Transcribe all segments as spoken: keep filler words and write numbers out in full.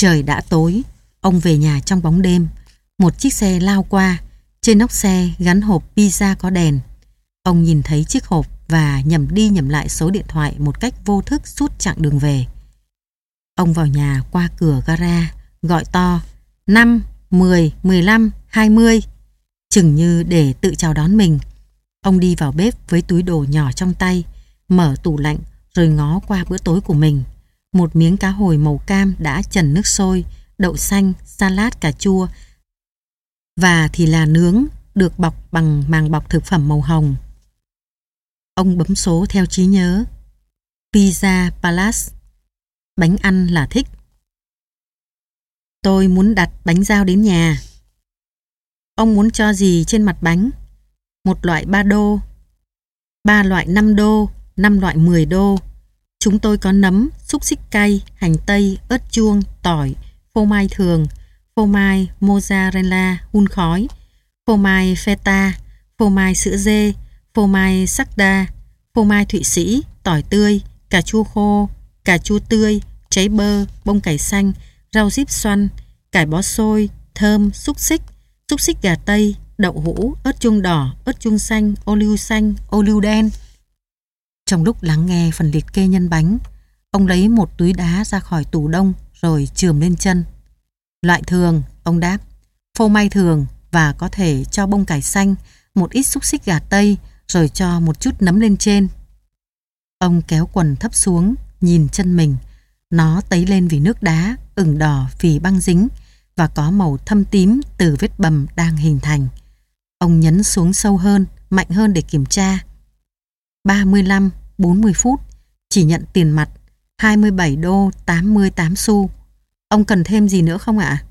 Trời đã tối, ông về nhà trong bóng đêm. Một chiếc xe lao qua, trên nóc xe gắn hộp pizza có đèn. Ông nhìn thấy chiếc hộp và nhẩm đi nhẩm lại số điện thoại một cách vô thức suốt chặng đường về. Ông vào nhà qua cửa gara, gọi to năm, mười, mười lăm, hai mươi, chừng như để tự chào đón mình. Ông đi vào bếp với túi đồ nhỏ trong tay, mở tủ lạnh rồi ngó qua bữa tối của mình. Một miếng cá hồi màu cam đã chần nước sôi, đậu xanh, salad cà chua và thì là nướng được bọc bằng màng bọc thực phẩm màu hồng. Ông bấm số theo trí nhớ. Pizza Palace. Bánh ăn là thích. Tôi muốn đặt bánh giao đến nhà. Ông muốn cho gì trên mặt bánh? Một loại ba đô, ba loại năm đô, năm loại mười đô. Chúng tôi có nấm, xúc xích cay, hành tây, ớt chuông, tỏi, phô mai thường, phô mai mozzarella hun khói, phô mai feta, phô mai sữa dê, phô mai sakda, phô mai Thụy Sĩ, tỏi tươi, cà chua khô, cà chua tươi, cháy bơ, bông cải xanh, rau diếp xoăn, cải bó xôi, thơm, xúc xích, xúc xích gà tây, đậu hũ, ớt chuông đỏ, ớt chuông xanh, ô liu xanh, ô liu đen. Trong lúc lắng nghe phần liệt kê nhân bánh, ông lấy một túi đá ra khỏi tủ đông rồi chườm lên chân. Loại thường, ông đáp, phô mai thường và có thể cho bông cải xanh, một ít xúc xích gà tây rồi cho một chút nấm lên trên. Ông kéo quần thấp xuống, nhìn chân mình. Nó tấy lên vì nước đá, ửng đỏ vì băng dính và có màu thâm tím từ vết bầm đang hình thành. Ông nhấn xuống sâu hơn, mạnh hơn để kiểm tra. ba mươi lăm, bốn mươi phút, chỉ nhận tiền mặt, hai mươi bảy đô tám mươi tám xu. Ông cần thêm gì nữa không ạ?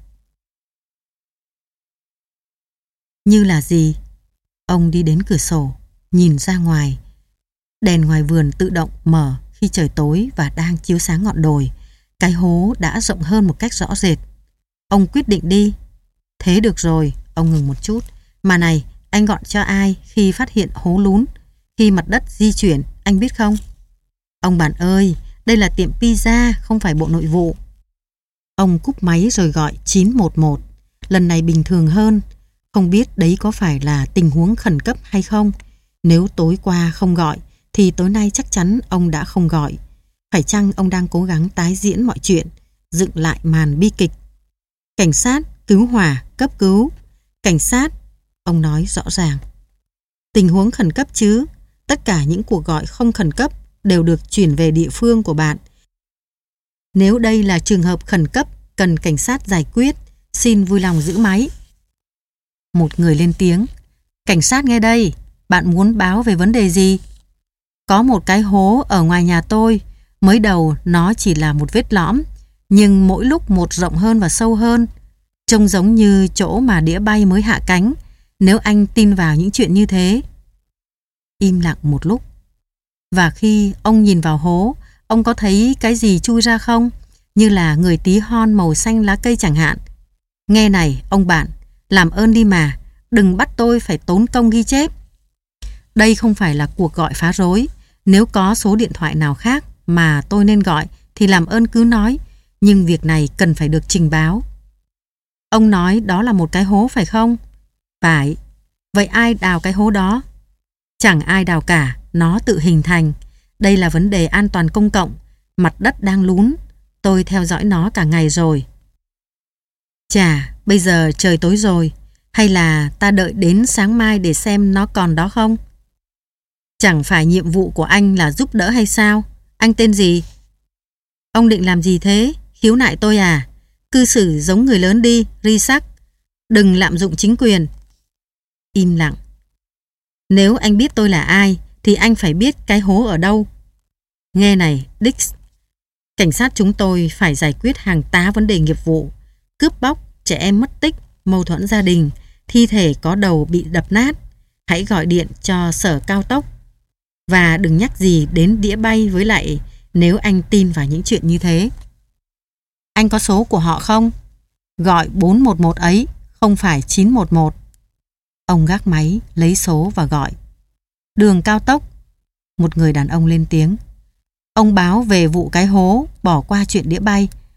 Như là gì? Ông đi đến cửa sổ, nhìn ra ngoài. Đèn ngoài vườn tự động mở khi trời tối và đang chiếu sáng ngọn đồi. Cái hố đã rộng hơn một cách rõ rệt. Ông quyết định đi. Thế được rồi, ông ngừng một chút. Mà này, anh gọi cho ai khi phát hiện hố lún, khi mặt đất di chuyển, anh biết không? Ông bạn ơi, đây là tiệm pizza, không phải bộ nội vụ. Ông cúp máy rồi gọi chín một một. Lần này bình thường hơn. Không biết đấy có phải là tình huống khẩn cấp hay không. Nếu tối qua không gọi thì tối nay chắc chắn ông đã không gọi. Phải chăng ông đang cố gắng tái diễn mọi chuyện, dựng lại màn bi kịch? Cảnh sát, cứu hỏa, cấp cứu. Cảnh sát, ông nói rõ ràng. Tình huống khẩn cấp chứ. Tất cả những cuộc gọi không khẩn cấp đều được chuyển về địa phương của bạn. Nếu đây là trường hợp khẩn cấp cần cảnh sát giải quyết, xin vui lòng giữ máy. Một người lên tiếng. Cảnh sát nghe đây, bạn muốn báo về vấn đề gì? Có một cái hố ở ngoài nhà tôi. Mới đầu nó chỉ là một vết lõm, nhưng mỗi lúc một rộng hơn và sâu hơn. Trông giống như chỗ mà đĩa bay mới hạ cánh, nếu anh tin vào những chuyện như thế. Im lặng một lúc. Và khi ông nhìn vào hố, ông có thấy cái gì chui ra không? Như là người tí hon màu xanh lá cây chẳng hạn. Nghe này, ông bạn, làm ơn đi mà, đừng bắt tôi phải tốn công ghi chép. Đây không phải là cuộc gọi phá rối. Nếu có số điện thoại nào khác mà tôi nên gọi thì làm ơn cứ nói, nhưng việc này cần phải được trình báo. Ông nói đó là một cái hố phải không? Phải. Vậy ai đào cái hố đó? Chẳng ai đào cả, nó tự hình thành. Đây là vấn đề an toàn công cộng. Mặt đất đang lún. Tôi theo dõi nó cả ngày rồi. Chà, bây giờ trời tối rồi. Hay là ta đợi đến sáng mai để xem nó còn đó không? Chẳng phải nhiệm vụ của anh là giúp đỡ hay sao? Anh tên gì? Ông định làm gì thế? Khiếu nại tôi à? Cư xử giống người lớn đi, Risak. Đừng lạm dụng chính quyền. Im lặng. Nếu anh biết tôi là ai thì anh phải biết cái hố ở đâu. Nghe này, Dix. Cảnh sát chúng tôi phải giải quyết hàng tá vấn đề nghiệp vụ. Cướp bóc, trẻ em mất tích, mâu thuẫn gia đình, thi thể có đầu bị đập nát. Hãy gọi điện cho sở cao tốc. Và đừng nhắc gì đến đĩa bay với lại nếu anh tin vào những chuyện như thế. Anh có số của họ không? Gọi bốn một một ấy, không phải chín một một. Ông gác máy, lấy số và gọi. Đường cao tốc. Một người đàn ông lên tiếng. Ông báo về vụ cái hố, bỏ qua chuyện đĩa bay.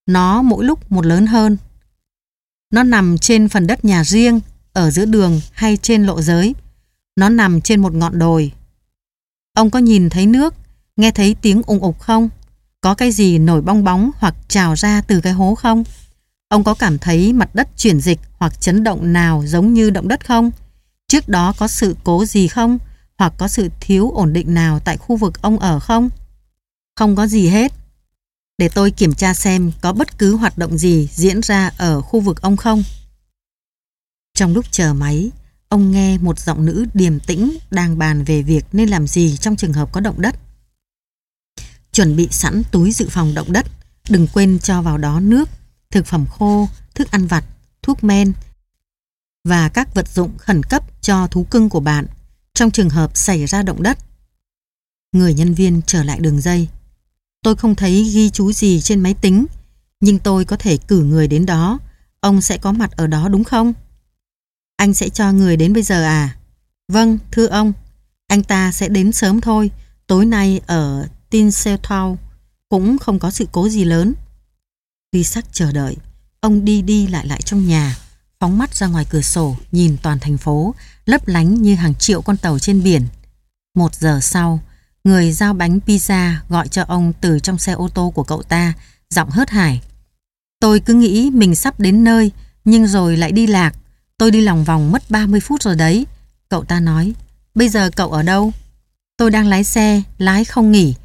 Nó mỗi lúc một lớn hơn. Nó nằm trên phần đất nhà riêng, ở giữa đường hay trên lộ giới. Nó nằm trên một ngọn đồi. Ông có nhìn thấy nước, nghe thấy tiếng ùng ục không? Có cái gì nổi bong bóng hoặc trào ra từ cái hố không? Ông có cảm thấy mặt đất chuyển dịch hoặc chấn động nào giống như động đất không? Trước đó có sự cố gì không? Hoặc có sự thiếu ổn định nào tại khu vực ông ở không? Không có gì hết. Để tôi kiểm tra xem có bất cứ hoạt động gì diễn ra ở khu vực ông không. Trong lúc chờ máy, ông nghe một giọng nữ điềm tĩnh đang bàn về việc nên làm gì trong trường hợp có động đất. Chuẩn bị sẵn túi dự phòng động đất, đừng quên cho vào đó nước, thực phẩm khô, thức ăn vặt, thuốc men và các vật dụng khẩn cấp cho thú cưng của bạn trong trường hợp xảy ra động đất. Người nhân viên trở lại đường dây. Tôi không thấy ghi chú gì trên máy tính, nhưng tôi có thể cử người đến đó. Ông sẽ có mặt ở đó đúng không? Anh sẽ cho người đến bây giờ à? Vâng, thưa ông. Anh ta sẽ đến sớm thôi. Tối nay ở Tinseltown cũng không có sự cố gì lớn. Isaac chờ đợi. Ông đi đi lại lại trong nhà, phóng mắt ra ngoài cửa sổ, nhìn toàn thành phố, lấp lánh như hàng triệu con tàu trên biển. Một giờ sau, người giao bánh pizza gọi cho ông từ trong xe ô tô của cậu ta, giọng hớt hải. Tôi cứ nghĩ mình sắp đến nơi, nhưng rồi lại đi lạc. Tôi đi lòng vòng mất ba mươi phút rồi đấy. Cậu ta nói, bây giờ cậu ở đâu? Tôi đang lái xe, lái không nghỉ.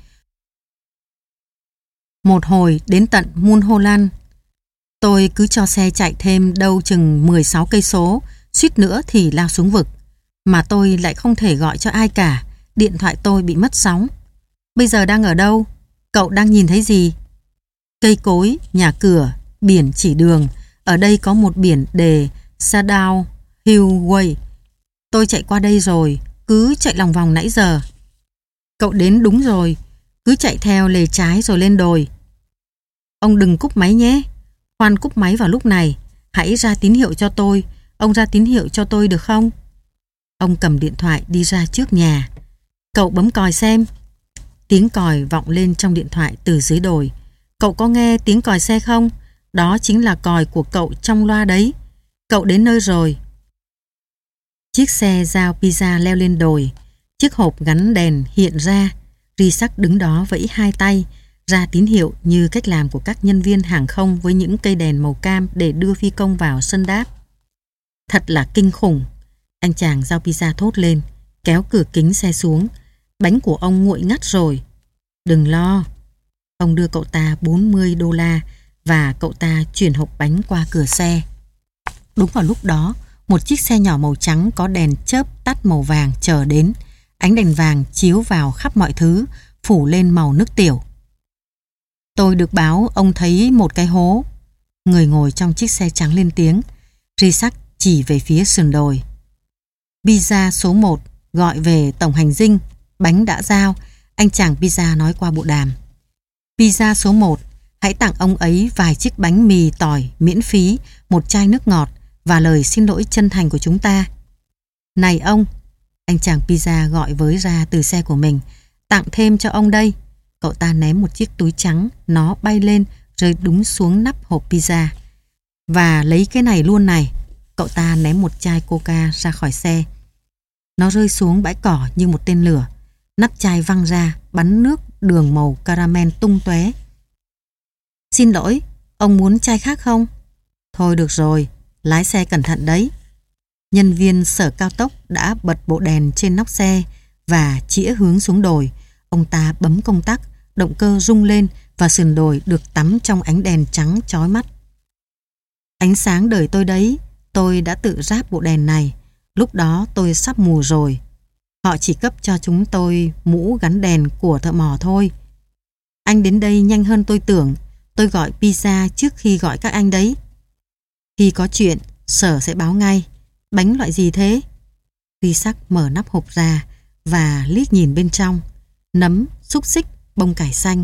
Một hồi đến tận Mulholland. Tôi cứ cho xe chạy thêm đâu chừng mười sáu cây số, suýt nữa thì lao xuống vực. Mà tôi lại không thể gọi cho ai cả, điện thoại tôi bị mất sóng. Bây giờ đang ở đâu? Cậu đang nhìn thấy gì? Cây cối, nhà cửa, biển chỉ đường. Ở đây có một biển đề Shadow Hillway. Tôi chạy qua đây rồi, cứ chạy lòng vòng nãy giờ. Cậu đến đúng rồi, cứ chạy theo lề trái rồi lên đồi. Ông đừng cúp máy nhé. Khoan cúp máy vào lúc này. Hãy ra tín hiệu cho tôi. Ông ra tín hiệu cho tôi được không? Ông cầm điện thoại đi ra trước nhà. Cậu bấm còi xem. Tiếng còi vọng lên trong điện thoại từ dưới đồi. Cậu có nghe tiếng còi xe không? Đó chính là còi của cậu trong loa đấy. Cậu đến nơi rồi. Chiếc xe giao pizza leo lên đồi. Chiếc hộp gắn đèn hiện ra. Isaac đứng đó vẫy hai tay, ra tín hiệu như cách làm của các nhân viên hàng không với những cây đèn màu cam để đưa phi công vào sân đáp. Thật là kinh khủng. Anh chàng giao pizza thốt lên, kéo cửa kính xe xuống. Bánh của ông nguội ngắt rồi. Đừng lo. Ông đưa cậu ta bốn mươi đô la và cậu ta chuyển hộp bánh qua cửa xe. Đúng vào lúc đó, một chiếc xe nhỏ màu trắng có đèn chớp tắt màu vàng chờ đến. Ánh đèn vàng chiếu vào khắp mọi thứ, phủ lên màu nước tiểu. Tôi được báo ông thấy một cái hố. Người ngồi trong chiếc xe trắng lên tiếng. Isaac chỉ về phía sườn đồi. Pizza số một gọi về tổng hành dinh. Bánh đã giao. Anh chàng pizza nói qua bộ đàm. Pizza số một, hãy tặng ông ấy vài chiếc bánh mì tỏi miễn phí, một chai nước ngọt và lời xin lỗi chân thành của chúng ta. Này ông, anh chàng pizza gọi với ra từ xe của mình. Tặng thêm cho ông đây. Cậu ta ném một chiếc túi trắng, nó bay lên rơi đúng xuống nắp hộp pizza. Và lấy cái này luôn này. Cậu ta ném một chai coca ra khỏi xe. Nó rơi xuống bãi cỏ như một tên lửa. Nắp chai văng ra, bắn nước đường màu caramel tung tóe. Xin lỗi, ông muốn chai khác không? Thôi được rồi, lái xe cẩn thận đấy. Nhân viên sở cao tốc đã bật bộ đèn trên nóc xe và chĩa hướng xuống đồi. Ông ta bấm công tắc, động cơ rung lên và sườn đồi được tắm trong ánh đèn trắng chói mắt. Ánh sáng đời tôi đấy, tôi đã tự ráp bộ đèn này. Lúc đó tôi sắp mù rồi. Họ chỉ cấp cho chúng tôi mũ gắn đèn của thợ mỏ thôi. Anh đến đây nhanh hơn tôi tưởng. Tôi gọi pizza trước khi gọi các anh đấy. Khi có chuyện, sở sẽ báo ngay. Bánh loại gì thế? Isaac mở nắp hộp ra và liếc nhìn bên trong. Nấm, xúc xích, bông cải xanh.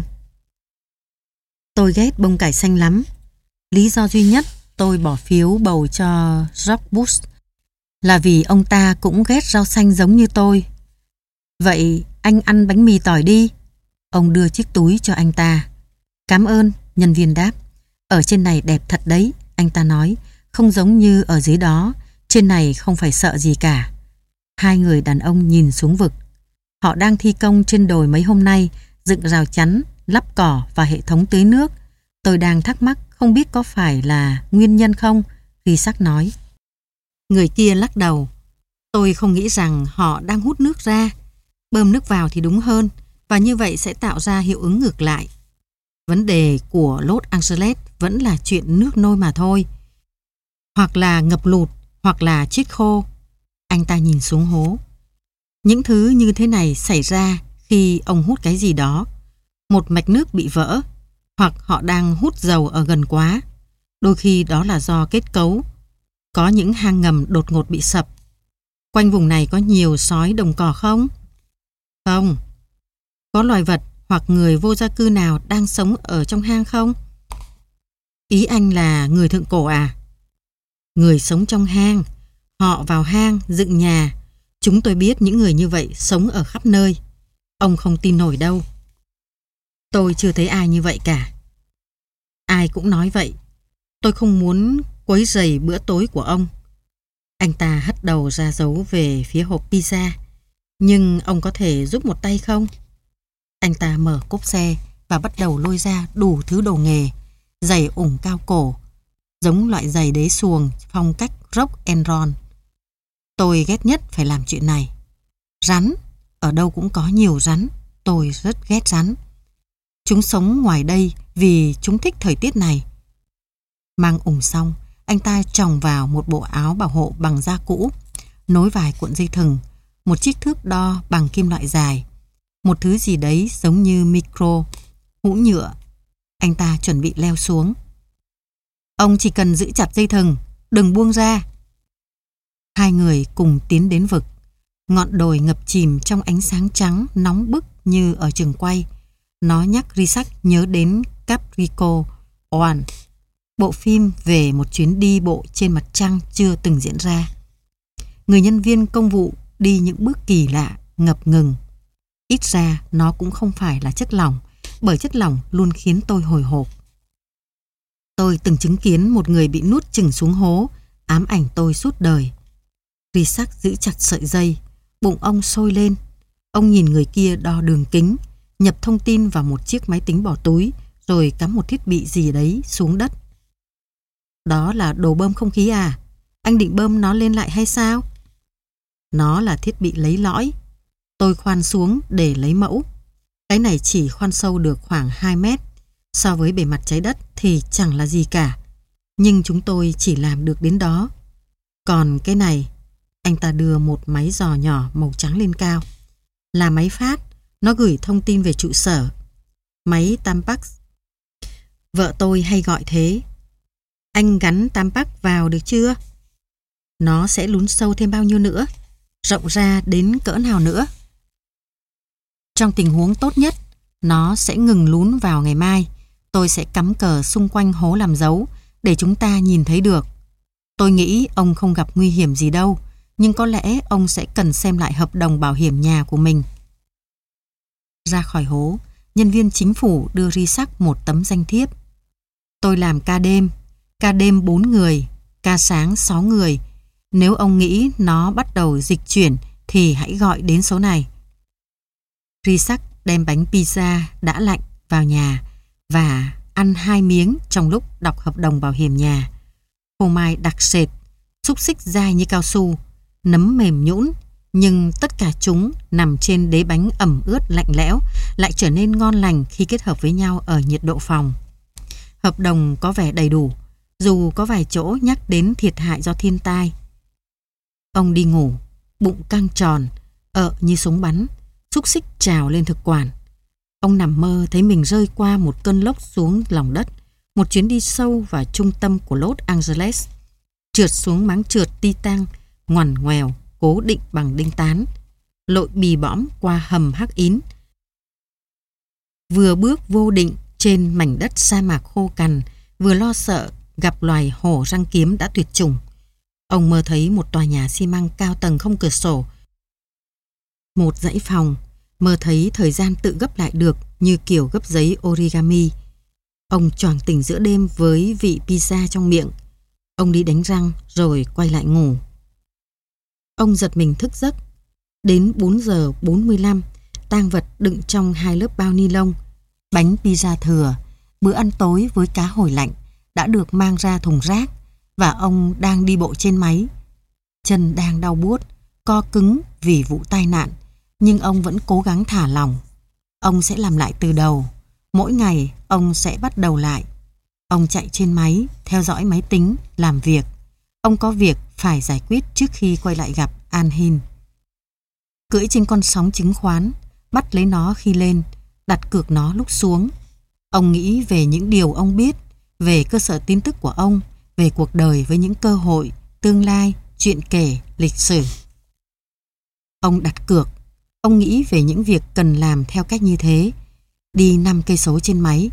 Tôi ghét bông cải xanh lắm. Lý do duy nhất tôi bỏ phiếu bầu cho George Bush là vì ông ta cũng ghét rau xanh giống như tôi. Vậy anh ăn bánh mì tỏi đi. Ông đưa chiếc túi cho anh ta. Cảm ơn, nhân viên đáp. Ở trên này đẹp thật đấy, anh ta nói, không giống như ở dưới đó, trên này không phải sợ gì cả. Hai người đàn ông nhìn xuống vực. Họ đang thi công trên đồi mấy hôm nay, dựng rào chắn, lắp cỏ và hệ thống tưới nước. Tôi đang thắc mắc không biết có phải là nguyên nhân không, Isaac nói. Người kia lắc đầu. Tôi không nghĩ rằng họ đang hút nước ra. Bơm nước vào thì đúng hơn, và như vậy sẽ tạo ra hiệu ứng ngược lại. Vấn đề của Los Angeles vẫn là chuyện nước nôi mà thôi. Hoặc là ngập lụt, hoặc là chết khô. Anh ta nhìn xuống hố. Những thứ như thế này xảy ra khi ông hút cái gì đó. Một mạch nước bị vỡ, hoặc họ đang hút dầu ở gần quá. Đôi khi đó là do kết cấu. Có những hang ngầm đột ngột bị sập. Quanh vùng này có nhiều sói đồng cỏ không? Không. Có loài vật hoặc người vô gia cư nào đang sống ở trong hang không? Ý anh là người thượng cổ à? Người sống trong hang. Họ vào hang, dựng nhà. Chúng tôi biết những người như vậy sống ở khắp nơi. Ông không tin nổi đâu. Tôi chưa thấy ai như vậy cả. Ai cũng nói vậy. Tôi không muốn quấy rầy bữa tối của ông. Anh ta hất đầu ra dấu về phía hộp pizza. Nhưng ông có thể giúp một tay không? Anh ta mở cốp xe và bắt đầu lôi ra đủ thứ đồ nghề. Giày ủng cao cổ, giống loại giày đế xuồng phong cách rock and roll. Tôi ghét nhất phải làm chuyện này. Rắn, ở đâu cũng có nhiều rắn. Tôi rất ghét rắn. Chúng sống ngoài đây vì chúng thích thời tiết này. Mang ủng xong, anh ta chồng vào một bộ áo bảo hộ bằng da cũ, nối vài cuộn dây thừng, một chiếc thước đo bằng kim loại dài, một thứ gì đấy giống như micro, hũ nhựa. Anh ta chuẩn bị leo xuống. Ông chỉ cần giữ chặt dây thừng, đừng buông ra. Hai người cùng tiến đến vực. Ngọn đồi ngập chìm trong ánh sáng trắng nóng bức như ở trường quay. Nó nhắc Isaac nhớ đến Capricorn One, bộ phim về một chuyến đi bộ trên mặt trăng chưa từng diễn ra. Người nhân viên công vụ đi những bước kỳ lạ, ngập ngừng. Ít ra nó cũng không phải là chất lỏng, bởi chất lỏng luôn khiến tôi hồi hộp. Tôi từng chứng kiến một người bị nuốt chửng xuống hố, ám ảnh tôi suốt đời. Isaac giữ chặt sợi dây, bụng ông sôi lên. Ông nhìn người kia đo đường kính, nhập thông tin vào một chiếc máy tính bỏ túi, rồi cắm một thiết bị gì đấy xuống đất. Đó là đồ bơm không khí à? Anh định bơm nó lên lại hay sao? Nó là thiết bị lấy lõi. Tôi khoan xuống để lấy mẫu. Cái này chỉ khoan sâu được khoảng hai mét. So với bề mặt trái đất thì chẳng là gì cả. Nhưng chúng tôi chỉ làm được đến đó. Còn cái này, anh ta đưa một máy dò nhỏ màu trắng lên cao. Là máy phát, nó gửi thông tin về trụ sở. Máy Tampax. Vợ tôi hay gọi thế. Anh gắn Tampax vào được chưa? Nó sẽ lún sâu thêm bao nhiêu nữa? Rộng ra đến cỡ nào nữa? Trong tình huống tốt nhất, nó sẽ ngừng lún vào ngày mai. Tôi sẽ cắm cờ xung quanh hố làm dấu để chúng ta nhìn thấy được. Tôi nghĩ ông không gặp nguy hiểm gì đâu, nhưng có lẽ ông sẽ cần xem lại hợp đồng bảo hiểm nhà của mình. Ra khỏi hố, nhân viên chính phủ đưa Isaac một tấm danh thiếp. Tôi làm ca đêm, ca đêm bốn người, ca sáng sáu người. Nếu ông nghĩ nó bắt đầu dịch chuyển thì hãy gọi đến số này. Isaac đem bánh pizza đã lạnh vào nhà và ăn hai miếng trong lúc đọc hợp đồng bảo hiểm nhà. Phô mai đặc sệt, xúc xích dai như cao su, nấm mềm nhũn, nhưng tất cả chúng nằm trên đế bánh ẩm ướt lạnh lẽo lại trở nên ngon lành khi kết hợp với nhau ở nhiệt độ phòng. Hợp đồng có vẻ đầy đủ, dù có vài chỗ nhắc đến thiệt hại do thiên tai. Ông đi ngủ, bụng căng tròn, ợ như súng bắn, xúc xích trào lên thực quản. Ông nằm mơ thấy mình rơi qua một cơn lốc xuống lòng đất, một chuyến đi sâu vào trung tâm của Los Angeles, trượt xuống máng trượt titan, ngoằn ngoèo, cố định bằng đinh tán, lội bì bõm qua hầm hắc ín. Vừa bước vô định trên mảnh đất sa mạc khô cằn, vừa lo sợ gặp loài hổ răng kiếm đã tuyệt chủng. Ông mơ thấy một tòa nhà xi măng cao tầng không cửa sổ, một dãy phòng, mơ thấy thời gian tự gấp lại được như kiểu gấp giấy origami. Ông choàng tỉnh giữa đêm với vị pizza trong miệng. Ông đi đánh răng rồi quay lại ngủ. Ông giật mình thức giấc. Đến bốn giờ bốn mươi lăm, tang vật đựng trong hai lớp bao ni lông, bánh pizza thừa, bữa ăn tối với cá hồi lạnh đã được mang ra thùng rác và ông đang đi bộ trên máy. Chân đang đau buốt, co cứng vì vụ tai nạn, nhưng ông vẫn cố gắng thả lỏng. Ông sẽ làm lại từ đầu. Mỗi ngày ông sẽ bắt đầu lại. Ông chạy trên máy, theo dõi máy tính, làm việc. Ông có việc phải giải quyết trước khi quay lại gặp An Hin. Cưỡi trên con sóng chứng khoán, bắt lấy nó khi lên, đặt cược nó lúc xuống. Ông nghĩ về những điều ông biết, về cơ sở tin tức của ông, về cuộc đời với những cơ hội, tương lai, chuyện kể, lịch sử. Ông đặt cược. Ông nghĩ về những việc cần làm theo cách như thế. Đi năm cây số trên máy.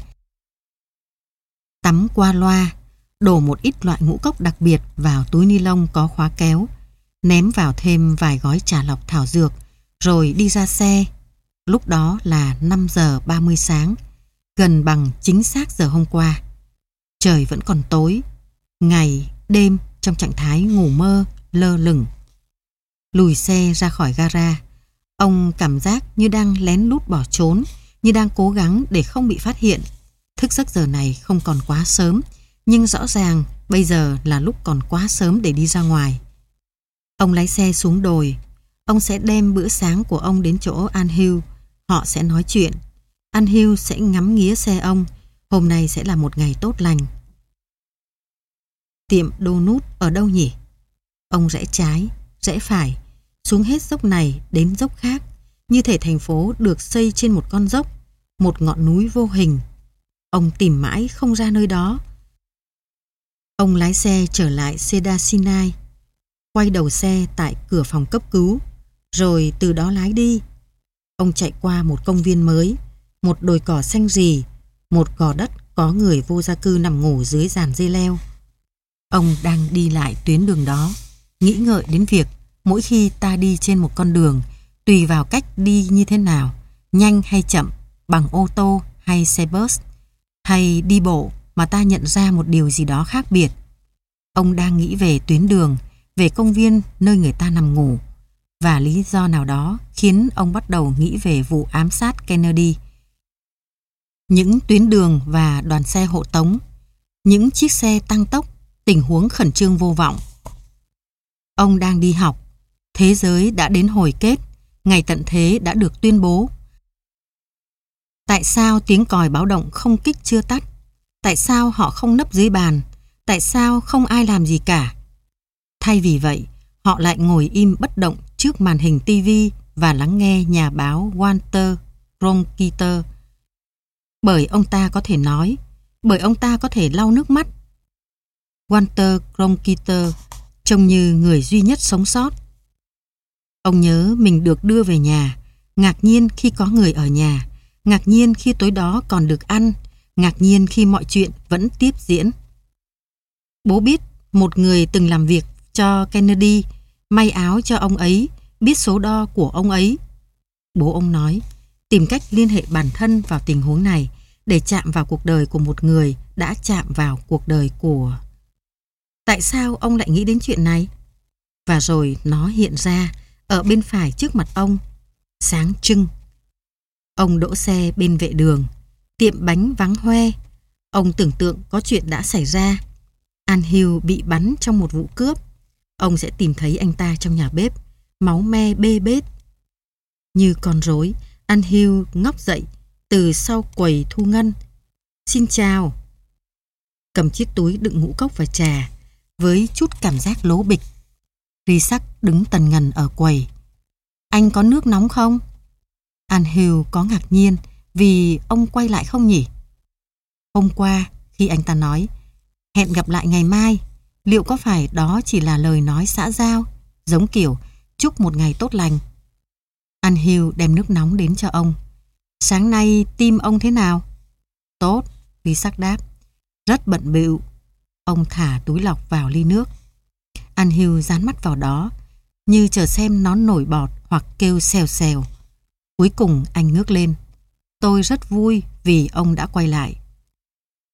Tắm qua loa. Đổ một ít loại ngũ cốc đặc biệt vào túi ni lông có khóa kéo. Ném vào thêm vài gói trà lọc thảo dược. Rồi đi ra xe. Lúc đó là năm giờ ba mươi sáng. Gần bằng chính xác giờ hôm qua. Trời vẫn còn tối. Ngày, đêm trong trạng thái ngủ mơ, lơ lửng. Lùi xe ra khỏi gara. Ông cảm giác như đang lén lút bỏ trốn, như đang cố gắng để không bị phát hiện. Thức giấc giờ này không còn quá sớm, nhưng rõ ràng bây giờ là lúc còn quá sớm để đi ra ngoài. Ông lái xe xuống đồi. Ông sẽ đem bữa sáng của ông đến chỗ An Hill. Họ sẽ nói chuyện. An Hill sẽ ngắm nghía xe ông. Hôm nay sẽ là một ngày tốt lành. Tiệm donut ở đâu nhỉ? Ông rẽ trái, rẽ phải, xuống hết dốc này đến dốc khác, như thể thành phố được xây trên một con dốc, một ngọn núi vô hình. Ông tìm mãi không ra nơi đó. Ông lái xe trở lại Cedar Sinai, quay đầu xe tại cửa phòng cấp cứu, rồi từ đó lái đi. Ông chạy qua một công viên mới, một đồi cỏ xanh rì, một gò đất có người vô gia cư nằm ngủ dưới giàn dây leo. Ông đang đi lại tuyến đường đó, nghĩ ngợi đến việc mỗi khi ta đi trên một con đường, tùy vào cách đi như thế nào, nhanh hay chậm, bằng ô tô hay xe bus, hay đi bộ, mà ta nhận ra một điều gì đó khác biệt. Ông đang nghĩ về tuyến đường, về công viên nơi người ta nằm ngủ, và lý do nào đó khiến ông bắt đầu nghĩ về vụ ám sát Kennedy. Những tuyến đường và đoàn xe hộ tống, những chiếc xe tăng tốc, tình huống khẩn trương vô vọng. Ông đang đi học. Thế giới đã đến hồi kết, ngày tận thế đã được tuyên bố. Tại sao tiếng còi báo động không kích chưa tắt? Tại sao họ không nấp dưới bàn? Tại sao không ai làm gì cả? Thay vì vậy, họ lại ngồi im bất động trước màn hình tivi và lắng nghe nhà báo Walter Cronkite. Bởi ông ta có thể nói, bởi ông ta có thể lau nước mắt. Walter Cronkite trông như người duy nhất sống sót. Ông nhớ mình được đưa về nhà, ngạc nhiên khi có người ở nhà, ngạc nhiên khi tối đó còn được ăn, ngạc nhiên khi mọi chuyện vẫn tiếp diễn. Bố biết một người từng làm việc cho Kennedy, may áo cho ông ấy, biết số đo của ông ấy. Bố ông nói, tìm cách liên hệ bản thân vào tình huống này để chạm vào cuộc đời của một người đã chạm vào cuộc đời của... Tại sao ông lại nghĩ đến chuyện này? Và rồi nó hiện ra ở bên phải trước mặt ông, sáng trưng. Ông đỗ xe bên vệ đường, tiệm bánh vắng hoe. Ông tưởng tượng có chuyện đã xảy ra. An Hill bị bắn trong một vụ cướp. Ông sẽ tìm thấy anh ta trong nhà bếp, máu me bê bết. Như con rối, An Hill ngóc dậy từ sau quầy thu ngân. Xin chào. Cầm chiếc túi đựng ngũ cốc và trà, với chút cảm giác lố bịch. Risak đứng tần ngần ở quầy. Anh có nước nóng không? An Hill có ngạc nhiên vì ông quay lại không nhỉ? Hôm qua, khi anh ta nói hẹn gặp lại ngày mai, liệu có phải đó chỉ là lời nói xã giao, giống kiểu chúc một ngày tốt lành? An Hill đem nước nóng đến cho ông. Sáng nay tim ông thế nào? Tốt, Risak đáp. Rất bận bịu. Ông thả túi lọc vào ly nước. An Hill dán mắt vào đó, như chờ xem nó nổi bọt hoặc kêu xèo xèo. Cuối cùng anh ngước lên. Tôi rất vui vì ông đã quay lại.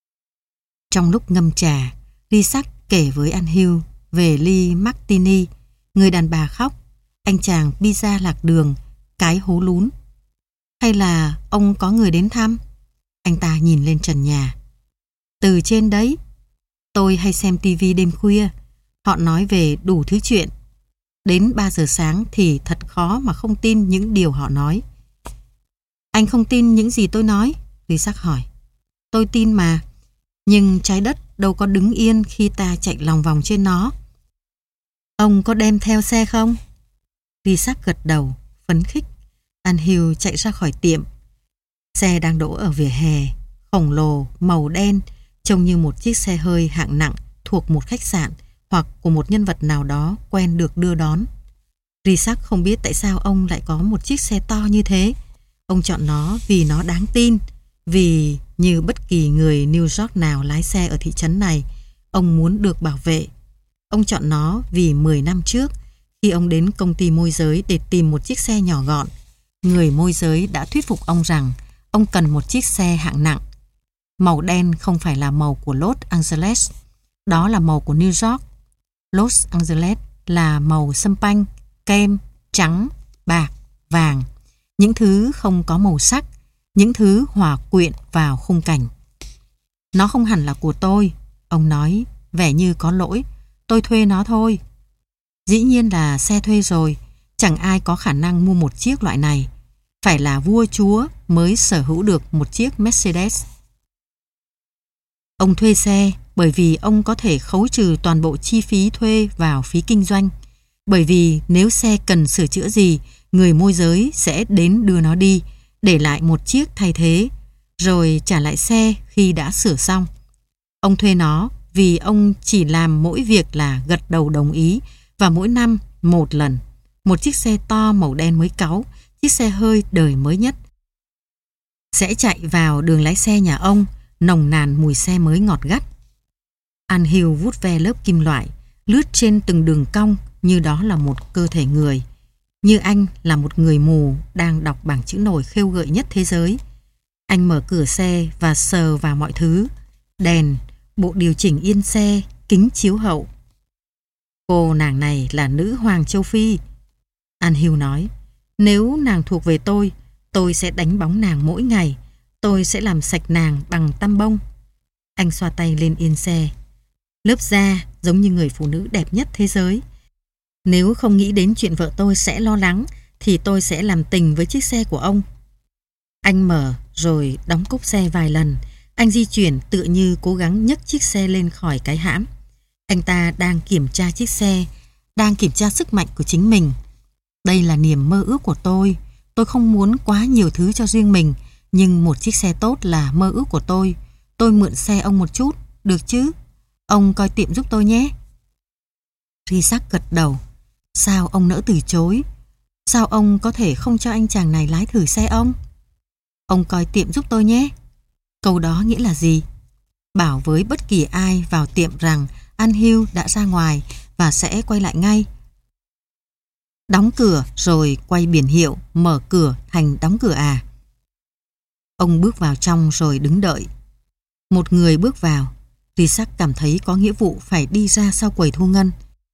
Trong lúc ngâm trà, Isaac kể với An Hill về ly Martini, người đàn bà khóc, anh chàng pizza lạc đường, cái hố lún. Hay là ông có người đến thăm? Anh ta nhìn lên trần nhà. Từ trên đấy, tôi hay xem tivi đêm khuya, họ nói về đủ thứ chuyện. Đến ba giờ sáng thì thật khó mà không tin những điều họ nói. Anh không tin những gì tôi nói? Isaac hỏi. Tôi tin mà, nhưng trái đất đâu có đứng yên khi ta chạy lòng vòng trên nó. Ông có đem theo xe không? Isaac gật đầu, phấn khích. An Hill chạy ra khỏi tiệm. Xe đang đỗ ở vỉa hè, khổng lồ, màu đen, trông như một chiếc xe hơi hạng nặng thuộc một khách sạn hoặc của một nhân vật nào đó quen được đưa đón. Isaac không biết tại sao ông lại có một chiếc xe to như thế. Ông chọn nó vì nó đáng tin, vì như bất kỳ người New York nào lái xe ở thị trấn này, ông muốn được bảo vệ. Ông chọn nó vì mười năm trước, khi ông đến công ty môi giới để tìm một chiếc xe nhỏ gọn, người môi giới đã thuyết phục ông rằng ông cần một chiếc xe hạng nặng. Màu đen không phải là màu của Los Angeles, đó là màu của New York. Los Angeles là màu sâm panh, kem, trắng, bạc, vàng, những thứ không có màu sắc, những thứ hòa quyện vào khung cảnh. Nó không hẳn là của tôi, ông nói, vẻ như có lỗi. Tôi thuê nó thôi. Dĩ nhiên là xe thuê rồi, chẳng ai có khả năng mua một chiếc loại này. Phải là vua chúa mới sở hữu được một chiếc Mercedes. Ông thuê xe bởi vì ông có thể khấu trừ toàn bộ chi phí thuê vào phí kinh doanh. Bởi vì nếu xe cần sửa chữa gì, người môi giới sẽ đến đưa nó đi, để lại một chiếc thay thế, rồi trả lại xe khi đã sửa xong. Ông thuê nó vì ông chỉ làm mỗi việc là gật đầu đồng ý, và mỗi năm một lần, một chiếc xe to màu đen mới cáu, chiếc xe hơi đời mới nhất, sẽ chạy vào đường lái xe nhà ông, nồng nàn mùi xe mới ngọt gắt. An Hill vuốt ve lớp kim loại, lướt trên từng đường cong như đó là một cơ thể người. Như anh là một người mù đang đọc bảng chữ nổi khêu gợi nhất thế giới. Anh mở cửa xe và sờ vào mọi thứ. Đèn, bộ điều chỉnh yên xe, kính chiếu hậu. Cô nàng này là nữ hoàng châu Phi. An Hill nói, nếu nàng thuộc về tôi, tôi sẽ đánh bóng nàng mỗi ngày. Tôi sẽ làm sạch nàng bằng tăm bông. Anh xoa tay lên yên xe. Lớp da giống như người phụ nữ đẹp nhất thế giới. Nếu không nghĩ đến chuyện vợ tôi sẽ lo lắng, thì tôi sẽ làm tình với chiếc xe của ông. Anh mở rồi đóng cốp xe vài lần. Anh di chuyển tựa như cố gắng nhấc chiếc xe lên khỏi cái hãm. Anh ta đang kiểm tra chiếc xe, đang kiểm tra sức mạnh của chính mình. Đây là niềm mơ ước của tôi. Tôi không muốn quá nhiều thứ cho riêng mình, nhưng một chiếc xe tốt là mơ ước của tôi. Tôi mượn xe ông một chút, được chứ? Ông coi tiệm giúp tôi nhé. Isaac gật đầu. Sao ông nỡ từ chối? Sao ông có thể không cho anh chàng này lái thử xe ông? Ông coi tiệm giúp tôi nhé. Câu đó nghĩa là gì? Bảo với bất kỳ ai vào tiệm rằng An Hill đã ra ngoài và sẽ quay lại ngay. Đóng cửa rồi quay biển hiệu mở cửa thành đóng cửa à? Ông bước vào trong rồi đứng đợi. Một người bước vào. Isaac cảm thấy có nghĩa vụ phải đi ra sau quầy thu ngân,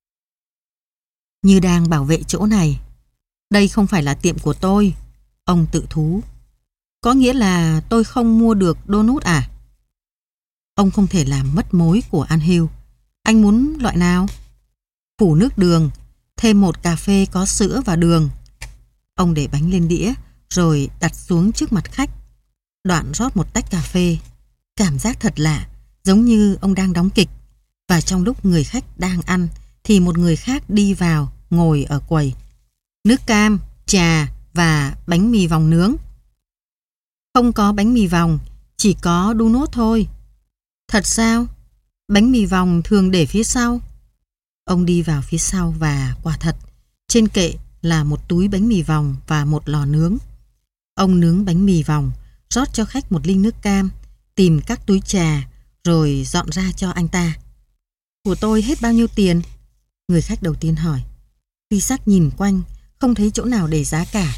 như đang bảo vệ chỗ này. Đây không phải là tiệm của tôi. Ông tự thú. Có nghĩa là tôi không mua được donut à? Ông không thể làm mất mối của An Hill. Anh muốn loại nào? Phủ nước đường, thêm một cà phê có sữa và đường. Ông để bánh lên đĩa rồi đặt xuống trước mặt khách. Đoạn rót một tách cà phê. Cảm giác thật lạ, giống như ông đang đóng kịch. Và trong lúc người khách đang ăn thì một người khác đi vào ngồi ở quầy. Nước cam, trà và bánh mì vòng nướng. Không có bánh mì vòng, chỉ có donut thôi. Thật sao? Bánh mì vòng thường để phía sau. Ông đi vào phía sau và quả thật, trên kệ là một túi bánh mì vòng và một lò nướng. Ông nướng bánh mì vòng, rót cho khách một ly nước cam, tìm các túi trà, rồi dọn ra cho anh ta. Của tôi hết bao nhiêu tiền? Người khách đầu tiên hỏi. Isaac nhìn quanh, không thấy chỗ nào để giá cả.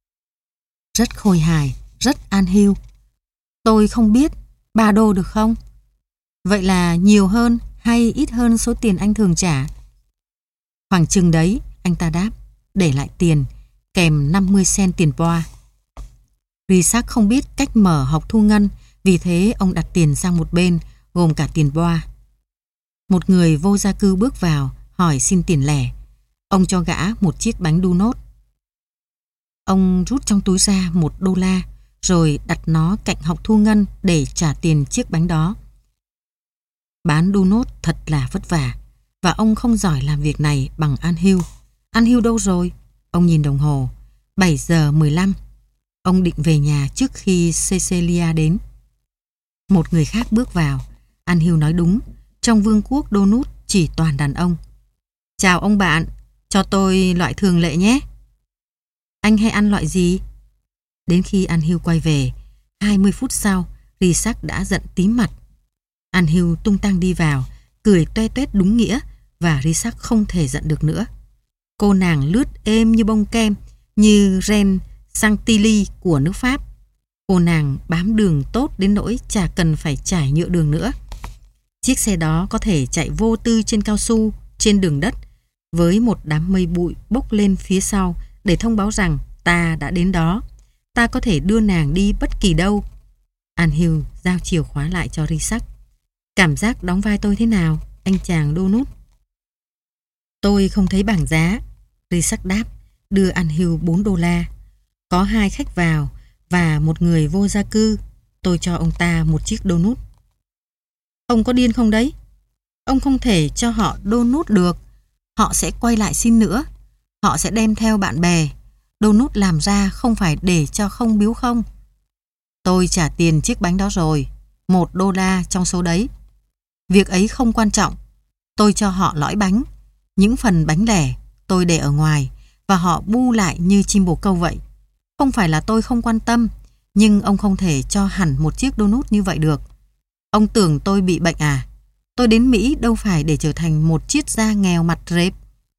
Rất khôi hài, rất An Hill. Tôi không biết, ba đô được không? Vậy là nhiều hơn hay ít hơn số tiền anh thường trả? Khoảng chừng đấy, anh ta đáp, để lại tiền, kèm năm mươi cent tiền boa. Isaac không biết cách mở hộp thu ngân, vì thế ông đặt tiền sang một bên, gồm cả tiền boa. Một người vô gia cư bước vào, hỏi xin tiền lẻ. Ông cho gã một chiếc bánh donut. Ông rút trong túi ra một đô la, rồi đặt nó cạnh hộp thu ngân để trả tiền chiếc bánh đó. Bán donut thật là vất vả, và ông không giỏi làm việc này bằng An Hill. An Hill đâu rồi? Ông nhìn đồng hồ. bảy giờ mười lăm. Ông định về nhà trước khi Cecilia đến. Một người khác bước vào. An Hill nói đúng, trong vương quốc donut chỉ toàn đàn ông. Chào ông bạn, cho tôi loại thường lệ nhé. Anh hay ăn loại gì? Đến khi An Hill quay về, hai mươi phút sau, Isaac đã giận tím mặt. An Hill tung tăng đi vào, cười toe toét đúng nghĩa, và Isaac không thể giận được nữa. Cô nàng lướt êm như bông kem, như Ren Chantilly của nước Pháp. Cô nàng bám đường tốt đến nỗi chả cần phải trải nhựa đường nữa. Chiếc xe đó có thể chạy vô tư trên cao su, trên đường đất, với một đám mây bụi bốc lên phía sau để thông báo rằng ta đã đến đó. Ta có thể đưa nàng đi bất kỳ đâu. An Hill giao chìa khóa lại cho Isaac. Cảm giác đóng vai tôi thế nào, anh chàng donut? Tôi không thấy bảng giá. Isaac đáp, đưa An Hill bốn đô la. Có hai khách vào và một người vô gia cư. Tôi cho ông ta một chiếc donut. Ông có điên không đấy? Ông không thể cho họ donut được. Họ sẽ quay lại xin nữa. Họ sẽ đem theo bạn bè. Donut làm ra không phải để cho không biếu không. Tôi trả tiền chiếc bánh đó rồi, một đô la trong số đấy. Việc ấy không quan trọng. Tôi cho họ lõi bánh. Những phần bánh lẻ tôi để ở ngoài, và họ bu lại như chim bồ câu vậy. Không phải là tôi không quan tâm, nhưng ông không thể cho hẳn một chiếc donut như vậy được. Ông tưởng tôi bị bệnh à? Tôi đến Mỹ đâu phải để trở thành một triết gia nghèo mặt rệp.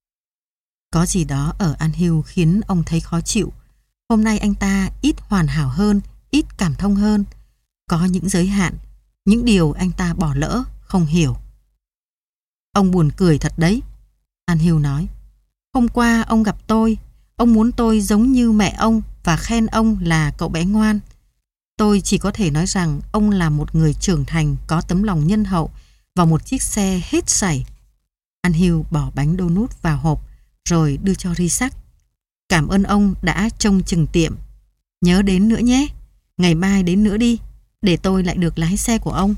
Có gì đó ở An Hill khiến ông thấy khó chịu. Hôm nay anh ta ít hoàn hảo hơn, ít cảm thông hơn. Có những giới hạn, những điều anh ta bỏ lỡ, không hiểu. Ông buồn cười thật đấy, An Hill nói. Hôm qua ông gặp tôi, ông muốn tôi giống như mẹ ông và khen ông là cậu bé ngoan. Tôi chỉ có thể nói rằng ông là một người trưởng thành có tấm lòng nhân hậu và một chiếc xe hết sảy. An Hill bỏ bánh donut vào hộp rồi đưa cho Isaac. Cảm ơn ông đã trông chừng tiệm. Nhớ đến nữa nhé. Ngày mai đến nữa đi, để tôi lại được lái xe của ông.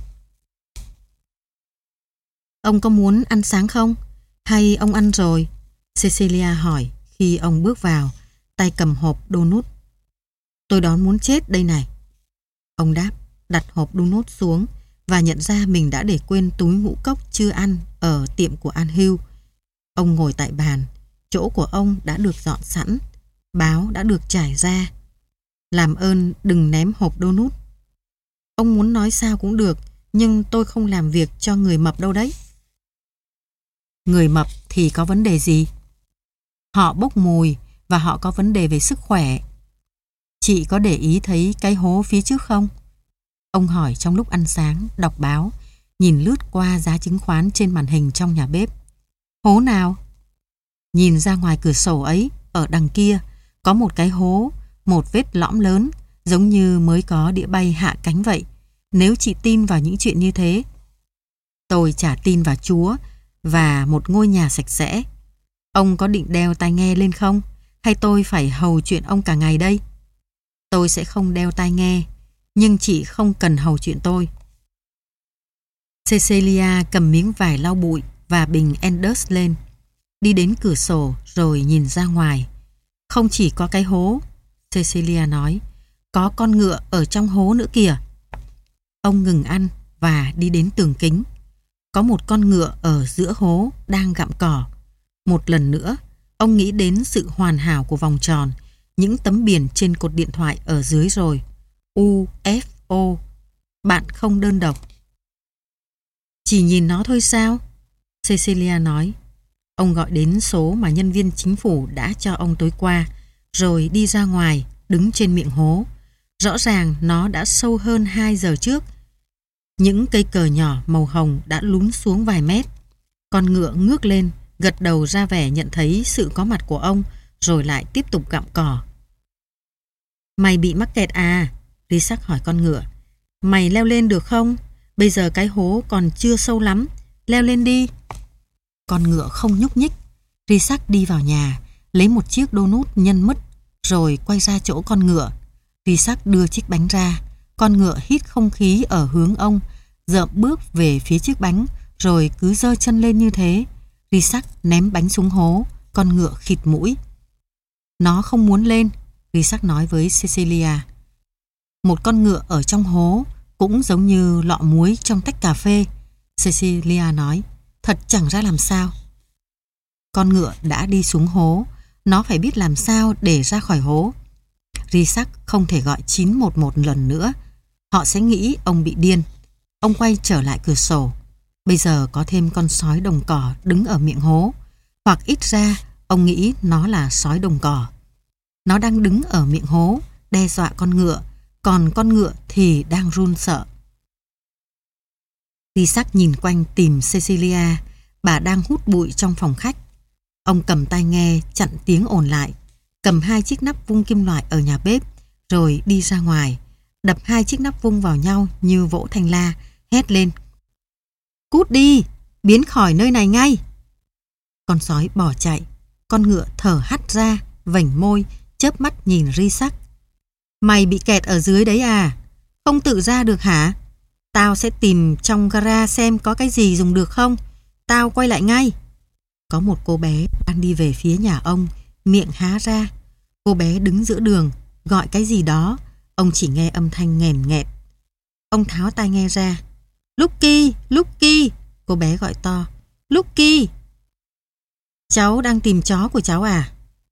Ông có muốn ăn sáng không? Hay ông ăn rồi? Cecilia hỏi khi ông bước vào, tay cầm hộp donut. Tôi đói muốn chết đây này. Ông đáp, đặt hộp donut xuống và nhận ra mình đã để quên túi ngũ cốc chưa ăn ở tiệm của An Hill. Ông ngồi tại bàn, chỗ của ông đã được dọn sẵn, báo đã được trải ra. Làm ơn đừng ném hộp donut. Ông muốn nói sao cũng được, nhưng tôi không làm việc cho người mập đâu đấy. Người mập thì có vấn đề gì? Họ bốc mùi và họ có vấn đề về sức khỏe. Chị có để ý thấy cái hố phía trước không? Ông hỏi trong lúc ăn sáng, đọc báo, nhìn lướt qua giá chứng khoán trên màn hình trong nhà bếp. Hố nào? Nhìn ra ngoài cửa sổ ấy, ở đằng kia, có một cái hố, một vết lõm lớn, giống như mới có đĩa bay hạ cánh vậy. Nếu chị tin vào những chuyện như thế. Tôi chả tin vào Chúa và một ngôi nhà sạch sẽ. Ông có định đeo tai nghe lên không? Hay tôi phải hầu chuyện ông cả ngày đây? Tôi sẽ không đeo tai nghe, nhưng chị không cần hầu chuyện tôi. Cecilia cầm miếng vải lau bụi và bình Enders lên, đi đến cửa sổ rồi nhìn ra ngoài. Không chỉ có cái hố, Cecilia nói, có con ngựa ở trong hố nữa kìa. Ông ngừng ăn và đi đến tường kính. Có một con ngựa ở giữa hố đang gặm cỏ. Một lần nữa, ông nghĩ đến sự hoàn hảo của vòng tròn, những tấm biển trên cột điện thoại ở dưới rồi. u ép o, bạn không đơn độc. Chỉ nhìn nó thôi sao? Cecilia nói. Ông gọi đến số mà nhân viên chính phủ đã cho ông tối qua, rồi đi ra ngoài, đứng trên miệng hố. Rõ ràng nó đã sâu hơn hai giờ trước. Những cây cờ nhỏ màu hồng đã lún xuống vài mét. Con ngựa ngước lên, gật đầu ra vẻ nhận thấy sự có mặt của ông, rồi lại tiếp tục gặm cỏ. Mày bị mắc kẹt à? Risak hỏi con ngựa. Mày leo lên được không? Bây giờ cái hố còn chưa sâu lắm. Leo lên đi. Con ngựa không nhúc nhích. Risak đi vào nhà, lấy một chiếc donut nhân mứt, rồi quay ra chỗ con ngựa. Risak đưa chiếc bánh ra. Con ngựa hít không khí ở hướng ông, dợm bước về phía chiếc bánh, rồi cứ giơ chân lên như thế. Risak ném bánh xuống hố. Con ngựa khịt mũi. Nó không muốn lên, Risak nói với Cecilia. Một con ngựa ở trong hố cũng giống như lọ muối trong tách cà phê, Cecilia nói. Thật chẳng ra làm sao. Con ngựa đã đi xuống hố, nó phải biết làm sao để ra khỏi hố. Risak không thể gọi chín một một lần nữa. Họ sẽ nghĩ ông bị điên. Ông quay trở lại cửa sổ. Bây giờ có thêm con sói đồng cỏ đứng ở miệng hố. Hoặc ít ra ông nghĩ nó là sói đồng cỏ. Nó đang đứng ở miệng hố, đe dọa con ngựa. Còn con ngựa thì đang run sợ. Risak nhìn quanh tìm Cecilia. Bà đang hút bụi trong phòng khách. Ông cầm tai nghe chặn tiếng ồn lại, cầm hai chiếc nắp vung kim loại ở nhà bếp, rồi đi ra ngoài, đập hai chiếc nắp vung vào nhau như vỗ thanh la, hét lên. Cút đi, biến khỏi nơi này ngay. Con sói bỏ chạy. Con ngựa thở hắt ra, vểnh môi, chớp mắt nhìn Risak. Mày bị kẹt ở dưới đấy à? Không tự ra được hả? Tao sẽ tìm trong gara xem có cái gì dùng được không. Tao quay lại ngay. Có một cô bé đang đi về phía nhà ông, miệng há ra. Cô bé đứng giữa đường, gọi cái gì đó. Ông chỉ nghe âm thanh nghèn nghẹt. Ông tháo tai nghe ra. Lucky, Lucky, cô bé gọi to. Lucky. Cháu đang tìm chó của cháu à?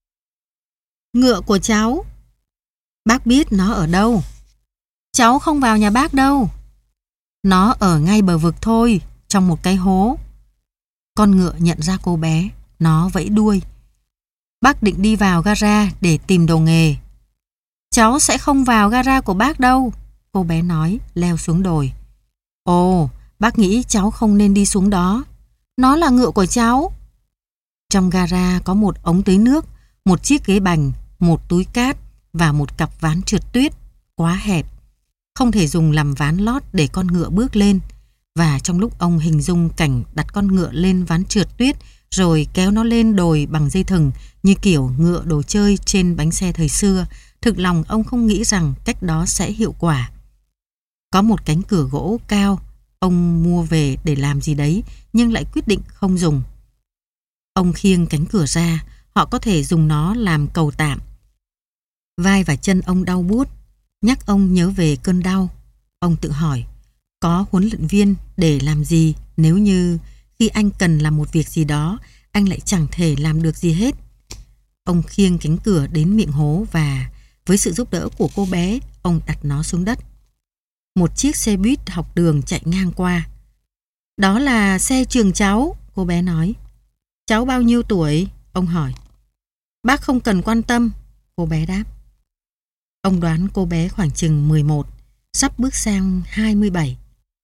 Ngựa của cháu. Bác biết nó ở đâu. Cháu không vào nhà bác đâu. Nó ở ngay bờ vực thôi, trong một cái hố. Con ngựa nhận ra cô bé, nó vẫy đuôi. Bác định đi vào gara để tìm đồ nghề. Cháu sẽ không vào gara của bác đâu, cô bé nói, leo xuống đồi. Ồ, bác nghĩ cháu không nên đi xuống đó. Nó là ngựa của cháu. Trong gara có một ống tưới nước, một chiếc ghế bành, một túi cát và một cặp ván trượt tuyết, quá hẹp. Không thể dùng làm ván lót để con ngựa bước lên. Và trong lúc ông hình dung cảnh đặt con ngựa lên ván trượt tuyết rồi kéo nó lên đồi bằng dây thừng như kiểu ngựa đồ chơi trên bánh xe thời xưa, thực lòng ông không nghĩ rằng cách đó sẽ hiệu quả. Có một cánh cửa gỗ cao, ông mua về để làm gì đấy nhưng lại quyết định không dùng. Ông khiêng cánh cửa ra, họ có thể dùng nó làm cầu tạm. Vai và chân ông đau buốt, nhắc ông nhớ về cơn đau. Ông tự hỏi, có huấn luyện viên để làm gì nếu như khi anh cần làm một việc gì đó, anh lại chẳng thể làm được gì hết. Ông khiêng cánh cửa đến miệng hố và với sự giúp đỡ của cô bé, ông đặt nó xuống đất. Một chiếc xe buýt học đường chạy ngang qua. Đó là xe trường cháu, cô bé nói. Cháu bao nhiêu tuổi? Ông hỏi. Bác không cần quan tâm, cô bé đáp. Ông đoán cô bé khoảng chừng mười một, sắp bước sang hai mươi bảy.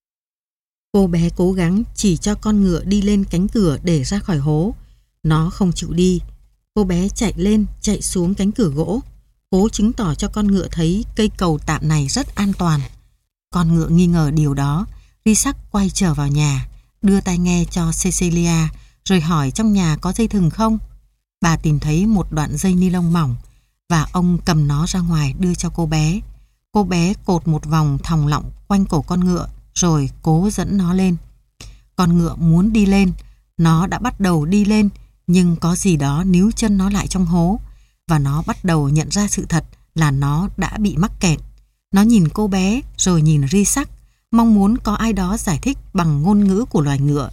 Cô bé cố gắng chỉ cho con ngựa đi lên cánh cửa để ra khỏi hố. Nó không chịu đi. Cô bé chạy lên, chạy xuống cánh cửa gỗ, cố chứng tỏ cho con ngựa thấy cây cầu tạm này rất an toàn. Con ngựa nghi ngờ điều đó. Risak quay trở vào nhà, đưa tai nghe cho Cecilia, rồi hỏi trong nhà có dây thừng không. Bà tìm thấy một đoạn dây ni lông mỏng và ông cầm nó ra ngoài đưa cho cô bé. Cô bé cột một vòng thòng lọng quanh cổ con ngựa rồi cố dẫn nó lên. Con ngựa muốn đi lên, nó đã bắt đầu đi lên, nhưng có gì đó níu chân nó lại trong hố và nó bắt đầu nhận ra sự thật là nó đã bị mắc kẹt. Nó nhìn cô bé rồi nhìn Risak, mong muốn có ai đó giải thích bằng ngôn ngữ của loài ngựa.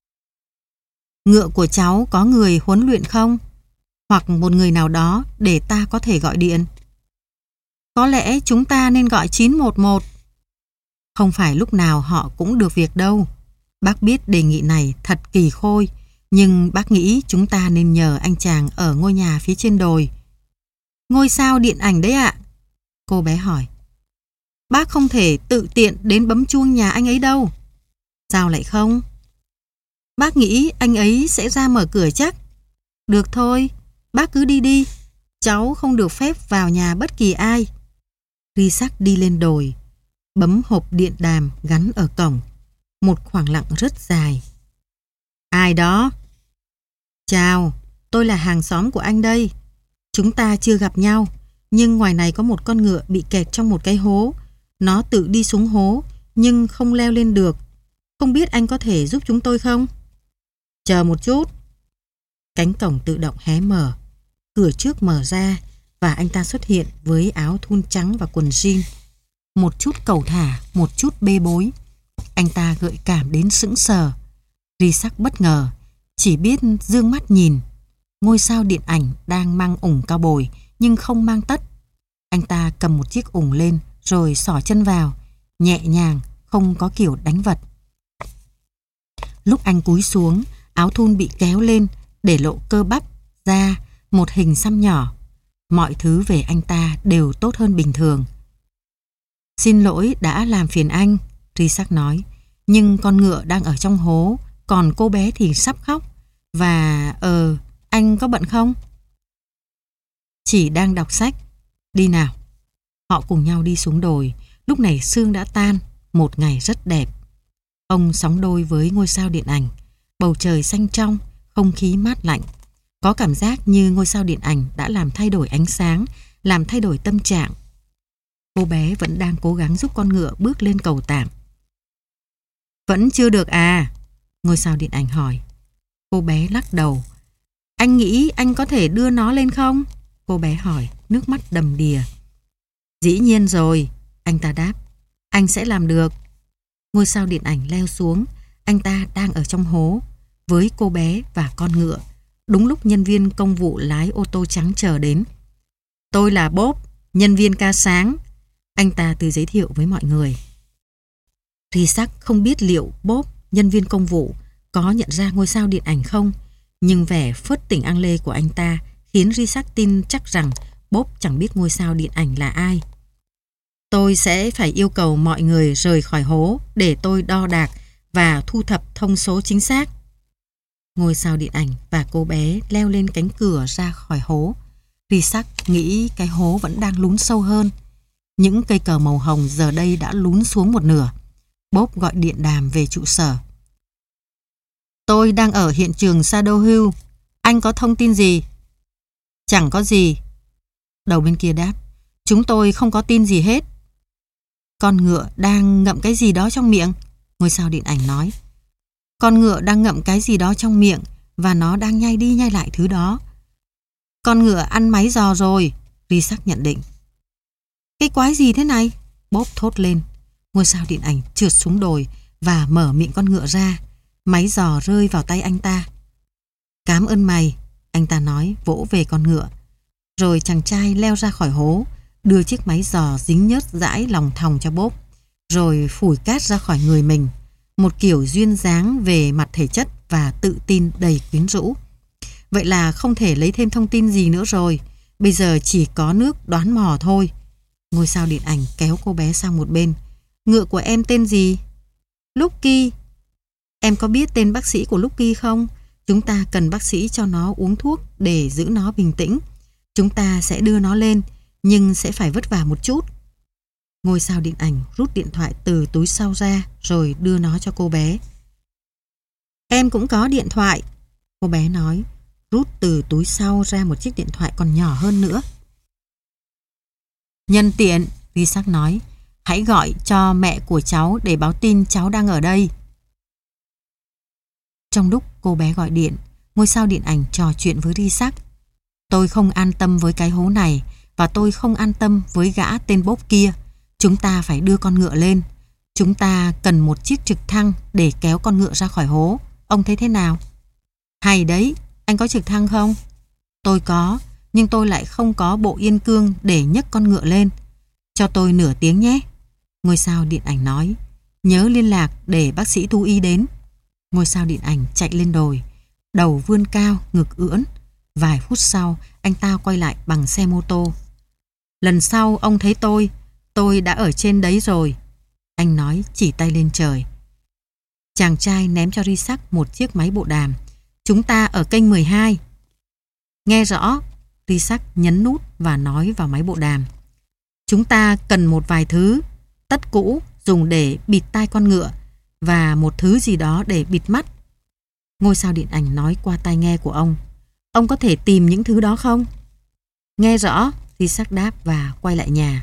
Ngựa của cháu có người huấn luyện không? Hoặc một người nào đó để ta có thể gọi điện? Có lẽ chúng ta nên gọi chín một một. Không phải lúc nào họ cũng được việc đâu. Bác biết đề nghị này thật kỳ khôi, nhưng bác nghĩ chúng ta nên nhờ anh chàng ở ngôi nhà phía trên đồi. Ngôi sao điện ảnh đấy ạ? Cô bé hỏi. Bác không thể tự tiện đến bấm chuông nhà anh ấy đâu. Sao lại không? Bác nghĩ anh ấy sẽ ra mở cửa chắc. Được thôi, bác cứ đi đi. Cháu không được phép vào nhà bất kỳ ai. Risak đi lên đồi, bấm hộp điện đàm gắn ở cổng. Một khoảng lặng rất dài. Ai đó? Chào, tôi là hàng xóm của anh đây. Chúng ta chưa gặp nhau, nhưng ngoài này có một con ngựa bị kẹt trong một cái hố. Nó tự đi xuống hố, nhưng không leo lên được. Không biết anh có thể giúp chúng tôi không? Chờ một chút. Cánh cổng tự động hé mở. Cửa trước mở ra và anh ta xuất hiện với áo thun trắng và quần jean. Một chút cầu thả, một chút bê bối. Anh ta gợi cảm đến sững sờ. Risak bất ngờ, chỉ biết dương mắt nhìn. Ngôi sao điện ảnh đang mang ủng cao bồi nhưng không mang tất. Anh ta cầm một chiếc ủng lên rồi xỏ chân vào, nhẹ nhàng, không có kiểu đánh vật. Lúc anh cúi xuống, áo thun bị kéo lên để lộ cơ bắp, da, một hình xăm nhỏ. Mọi thứ về anh ta đều tốt hơn bình thường. Xin lỗi đã làm phiền anh, Risak nói. Nhưng con ngựa đang ở trong hố, còn cô bé thì sắp khóc. Và, ờ, anh có bận không? Chỉ đang đọc sách. Đi nào. Họ cùng nhau đi xuống đồi. Lúc này sương đã tan, một ngày rất đẹp. Ông sóng đôi với ngôi sao điện ảnh. Bầu trời xanh trong, không khí mát lạnh. Có cảm giác như ngôi sao điện ảnh đã làm thay đổi ánh sáng, làm thay đổi tâm trạng. Cô bé vẫn đang cố gắng giúp con ngựa bước lên cầu tạm. Vẫn chưa được à? Ngôi sao điện ảnh hỏi. Cô bé lắc đầu. Anh nghĩ anh có thể đưa nó lên không? Cô bé hỏi, nước mắt đầm đìa. Dĩ nhiên rồi, anh ta đáp. Anh sẽ làm được. Ngôi sao điện ảnh leo xuống. Anh ta đang ở trong hố với cô bé và con ngựa. Đúng lúc nhân viên công vụ lái ô tô trắng chờ đến. Tôi là Bob, nhân viên ca sáng. Anh ta tự giới thiệu với mọi người. Risak không biết liệu Bob, nhân viên công vụ, có nhận ra ngôi sao điện ảnh không, nhưng vẻ phớt tỉnh ăn lê của anh ta khiến Risak tin chắc rằng Bob chẳng biết ngôi sao điện ảnh là ai. Tôi sẽ phải yêu cầu mọi người rời khỏi hố để tôi đo đạc và thu thập thông số chính xác. Ngôi sao điện ảnh và cô bé leo lên cánh cửa ra khỏi hố. Risak nghĩ cái hố vẫn đang lún sâu hơn. Những cây cờ màu hồng giờ đây đã lún xuống một nửa. Bob gọi điện đàm về trụ sở. Tôi đang ở hiện trường Shadow Hill. Anh có thông tin gì? Chẳng có gì. Đầu bên kia đáp. Chúng tôi không có tin gì hết. Con ngựa đang ngậm cái gì đó trong miệng. Ngôi sao điện ảnh nói. Con ngựa đang ngậm cái gì đó trong miệng và nó đang nhai đi nhai lại thứ đó. Con ngựa ăn máy giò rồi, Risak nhận định. Cái quái gì thế này? Bob thốt lên. Ngôi sao điện ảnh trượt xuống đồi và mở miệng con ngựa ra. Máy giò rơi vào tay anh ta. Cảm ơn mày, anh ta nói, vỗ về con ngựa. Rồi chàng trai leo ra khỏi hố, đưa chiếc máy giò dính nhớt dãi lòng thòng cho Bob, rồi phủi cát ra khỏi người mình. Một kiểu duyên dáng về mặt thể chất và tự tin đầy quyến rũ. Vậy là không thể lấy thêm thông tin gì nữa rồi. Bây giờ chỉ có nước đoán mò thôi. Ngôi sao điện ảnh kéo cô bé sang một bên. Ngựa của em tên gì? Lucky. Em có biết tên bác sĩ của Lucky không? Chúng ta cần bác sĩ cho nó uống thuốc để giữ nó bình tĩnh. Chúng ta sẽ đưa nó lên, nhưng sẽ phải vất vả một chút. Ngôi sao điện ảnh rút điện thoại từ túi sau ra rồi đưa nó cho cô bé. Em cũng có điện thoại, cô bé nói, rút từ túi sau ra một chiếc điện thoại còn nhỏ hơn nữa. Nhân tiện, Risak nói, hãy gọi cho mẹ của cháu để báo tin cháu đang ở đây. Trong lúc cô bé gọi điện, ngôi sao điện ảnh trò chuyện với Risak. Tôi không an tâm với cái hố này và tôi không an tâm với gã tên Bob kia. Chúng ta phải đưa con ngựa lên. Chúng ta cần một chiếc trực thăng để kéo con ngựa ra khỏi hố. Ông thấy thế nào? Hay đấy, anh có trực thăng không? Tôi có, nhưng tôi lại không có bộ yên cương để nhấc con ngựa lên. Cho tôi nửa tiếng nhé. Ngôi sao điện ảnh nói. Nhớ liên lạc để bác sĩ thú y đến. Ngôi sao điện ảnh chạy lên đồi. Đầu vươn cao, ngực ưỡn. Vài phút sau, anh ta quay lại bằng xe mô tô. Lần sau ông thấy tôi, tôi đã ở trên đấy rồi. Anh nói chỉ tay lên trời. Chàng trai ném cho Risak một chiếc máy bộ đàm. Chúng ta ở kênh mười hai. Nghe rõ, Risak nhấn nút và nói vào máy bộ đàm. Chúng ta cần một vài thứ, tất cũ dùng để bịt tai con ngựa và một thứ gì đó để bịt mắt. Ngôi sao điện ảnh nói qua tai nghe của ông. Ông có thể tìm những thứ đó không? Nghe rõ, Risak đáp và quay lại nhà.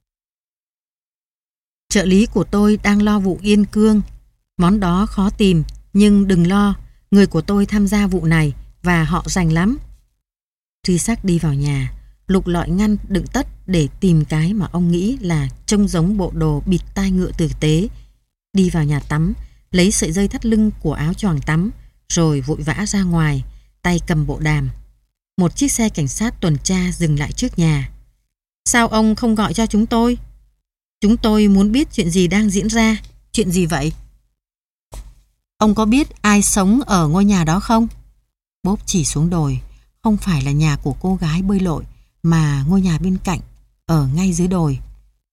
Trợ lý của tôi đang lo vụ Yên Cương. Món đó khó tìm, nhưng đừng lo, người của tôi tham gia vụ này và họ rành lắm. Risak đi vào nhà, lục lọi ngăn đựng tất để tìm cái mà ông nghĩ là trông giống bộ đồ bịt tai ngựa tử tế. Đi vào nhà tắm, lấy sợi dây thắt lưng của áo choàng tắm, rồi vội vã ra ngoài, tay cầm bộ đàm. Một chiếc xe cảnh sát tuần tra dừng lại trước nhà. Sao ông không gọi cho chúng tôi? Chúng tôi muốn biết chuyện gì đang diễn ra. Chuyện gì vậy? Ông có biết ai sống ở ngôi nhà đó không? Bob chỉ xuống đồi. Không phải là nhà của cô gái bơi lội, mà ngôi nhà bên cạnh, ở ngay dưới đồi.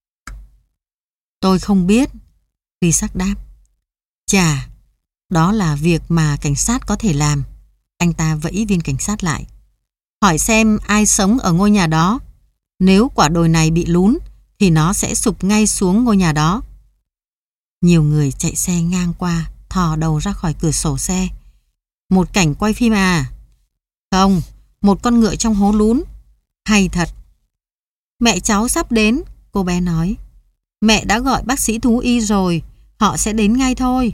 Tôi không biết, Risak đáp. Chà, đó là việc mà cảnh sát có thể làm. Anh ta vẫy viên cảnh sát lại. Hỏi xem ai sống ở ngôi nhà đó. Nếu quả đồi này bị lún, thì nó sẽ sụp ngay xuống ngôi nhà đó. Nhiều người chạy xe ngang qua, thò đầu ra khỏi cửa sổ xe. Một cảnh quay phim à? Không, một con ngựa trong hố lún. Hay thật. Mẹ cháu sắp đến, cô bé nói. Mẹ đã gọi bác sĩ thú y rồi, họ sẽ đến ngay thôi.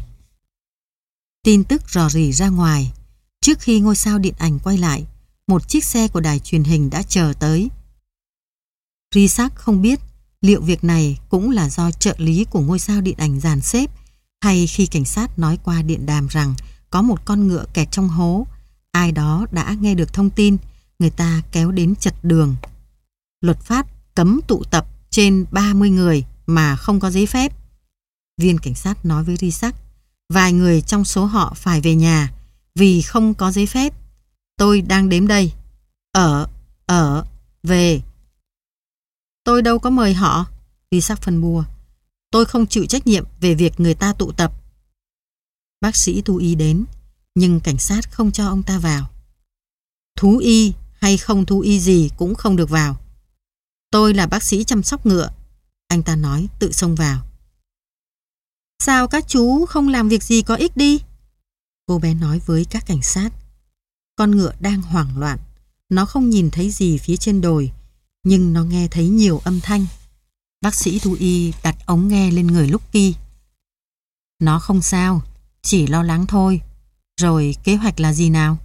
Tin tức rò rỉ ra ngoài. Trước khi ngôi sao điện ảnh quay lại, một chiếc xe của đài truyền hình đã chờ tới. Risak không biết liệu việc này cũng là do trợ lý của ngôi sao điện ảnh dàn xếp, hay khi cảnh sát nói qua điện đàm rằng có một con ngựa kẹt trong hố, ai đó đã nghe được thông tin, người ta kéo đến chật đường. Luật pháp cấm tụ tập trên ba mươi người mà không có giấy phép. Viên cảnh sát nói với Risak, vài người trong số họ phải về nhà vì không có giấy phép. Tôi đang đếm đây. Ở, ở, về. Tôi đâu có mời họ, Risak phân bua. Tôi không chịu trách nhiệm về việc người ta tụ tập. Bác sĩ thú y đến, nhưng cảnh sát không cho ông ta vào. Thú y hay không thú y gì cũng không được vào. Tôi là bác sĩ chăm sóc ngựa, anh ta nói, tự xông vào. Sao các chú không làm việc gì có ích đi? Cô bé nói với các cảnh sát. Con ngựa đang hoảng loạn. Nó không nhìn thấy gì phía trên đồi, nhưng nó nghe thấy nhiều âm thanh. Bác sĩ thú y đặt ống nghe lên người Lucky. Nó không sao, chỉ lo lắng thôi. Rồi kế hoạch là gì nào?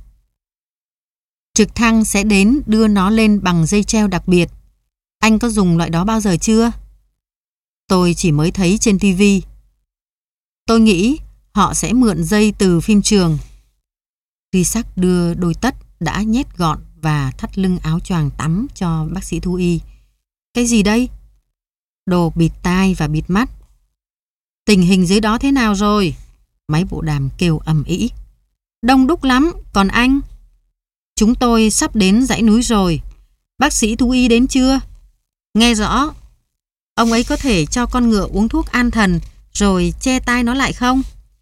Trực thăng sẽ đến đưa nó lên bằng dây treo đặc biệt. Anh có dùng loại đó bao giờ chưa? Tôi chỉ mới thấy trên ti vi. Tôi nghĩ họ sẽ mượn dây từ phim trường. Risak đưa đôi tất đã nhét gọn và thắt lưng áo choàng tắm cho bác sĩ thú y. Cái gì đây? Đồ bịt tai và bịt mắt. Tình hình dưới đó thế nào rồi? Máy bộ đàm kêu ầm ĩ. Đông đúc lắm, còn anh? Chúng tôi sắp đến dãy núi rồi. Bác sĩ thú y đến chưa? Nghe rõ. Ông ấy có thể cho con ngựa uống thuốc an thần rồi che tai nó lại không?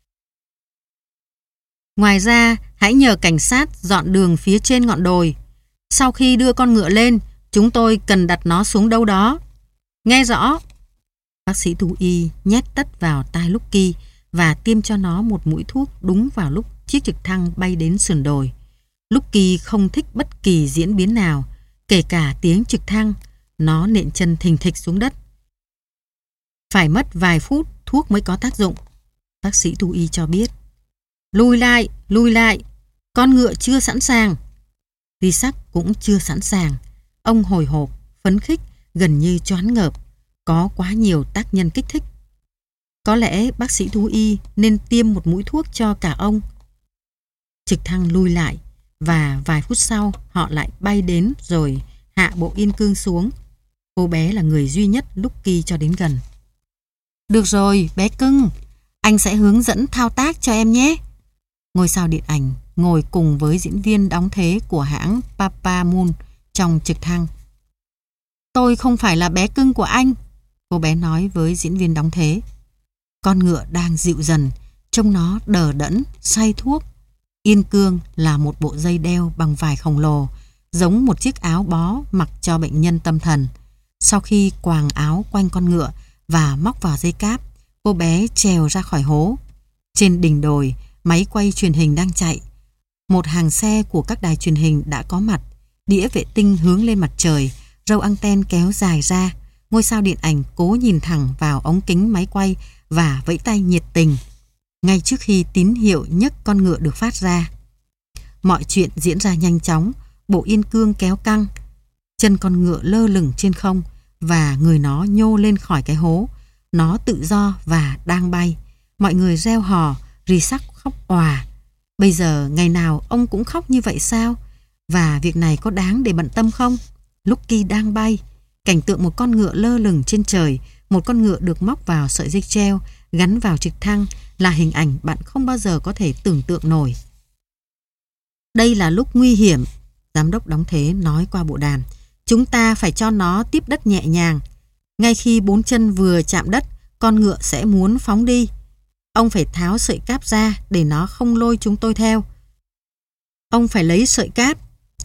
Ngoài ra, hãy nhờ cảnh sát dọn đường phía trên ngọn đồi. Sau khi đưa con ngựa lên, chúng tôi cần đặt nó xuống đâu đó. Nghe rõ. Bác sĩ thú y nhét tất vào tai Lucky và tiêm cho nó một mũi thuốc đúng vào lúc chiếc trực thăng bay đến sườn đồi. Lucky không thích bất kỳ diễn biến nào, kể cả tiếng trực thăng. Nó nện chân thình thịch xuống đất. Phải mất vài phút thuốc mới có tác dụng, bác sĩ thú y cho biết. Lùi lại, lùi lại, con ngựa chưa sẵn sàng. Risak cũng chưa sẵn sàng. Ông hồi hộp, phấn khích, gần như choáng ngợp. Có quá nhiều tác nhân kích thích. Có lẽ bác sĩ thú y nên tiêm một mũi thuốc cho cả ông. Trực thăng lùi lại và vài phút sau họ lại bay đến rồi hạ bộ Yên Cương xuống. Cô bé là người duy nhất Lucky cho đến gần. Được rồi, bé cưng, anh sẽ hướng dẫn thao tác cho em nhé. Ngôi sao điện ảnh ngồi cùng với diễn viên đóng thế của hãng Papa Moon trong trực thăng. Tôi không phải là bé cưng của anh, cô bé nói với diễn viên đóng thế. Con ngựa đang dịu dần, trông nó đờ đẫn, say thuốc. Yên cương là một bộ dây đeo bằng vải khổng lồ, giống một chiếc áo bó mặc cho bệnh nhân tâm thần. Sau khi quàng áo quanh con ngựa và móc vào dây cáp, cô bé trèo ra khỏi hố. Trên đỉnh đồi, máy quay truyền hình đang chạy. Một hàng xe của các đài truyền hình đã có mặt, đĩa vệ tinh hướng lên mặt trời, râu anten kéo dài ra. Ngôi sao điện ảnh cố nhìn thẳng vào ống kính máy quay và vẫy tay nhiệt tình ngay trước khi tín hiệu nhấc con ngựa được phát ra. Mọi chuyện diễn ra nhanh chóng, bộ yên cương kéo căng, chân con ngựa lơ lửng trên không và người nó nhô lên khỏi cái hố. Nó tự do và đang bay. Mọi người reo hò, Rhys khóc òa. Bây giờ ngày nào ông cũng khóc như vậy sao? Và việc này có đáng để bận tâm không? Lucky đang bay. Cảnh tượng một con ngựa lơ lửng trên trời, một con ngựa được móc vào sợi dây treo, gắn vào trực thăng là hình ảnh bạn không bao giờ có thể tưởng tượng nổi. Đây là lúc nguy hiểm, giám đốc đóng thế nói qua bộ đàm. Chúng ta phải cho nó tiếp đất nhẹ nhàng. Ngay khi bốn chân vừa chạm đất, con ngựa sẽ muốn phóng đi. Ông phải tháo sợi cáp ra để nó không lôi chúng tôi theo. Ông phải lấy sợi cáp.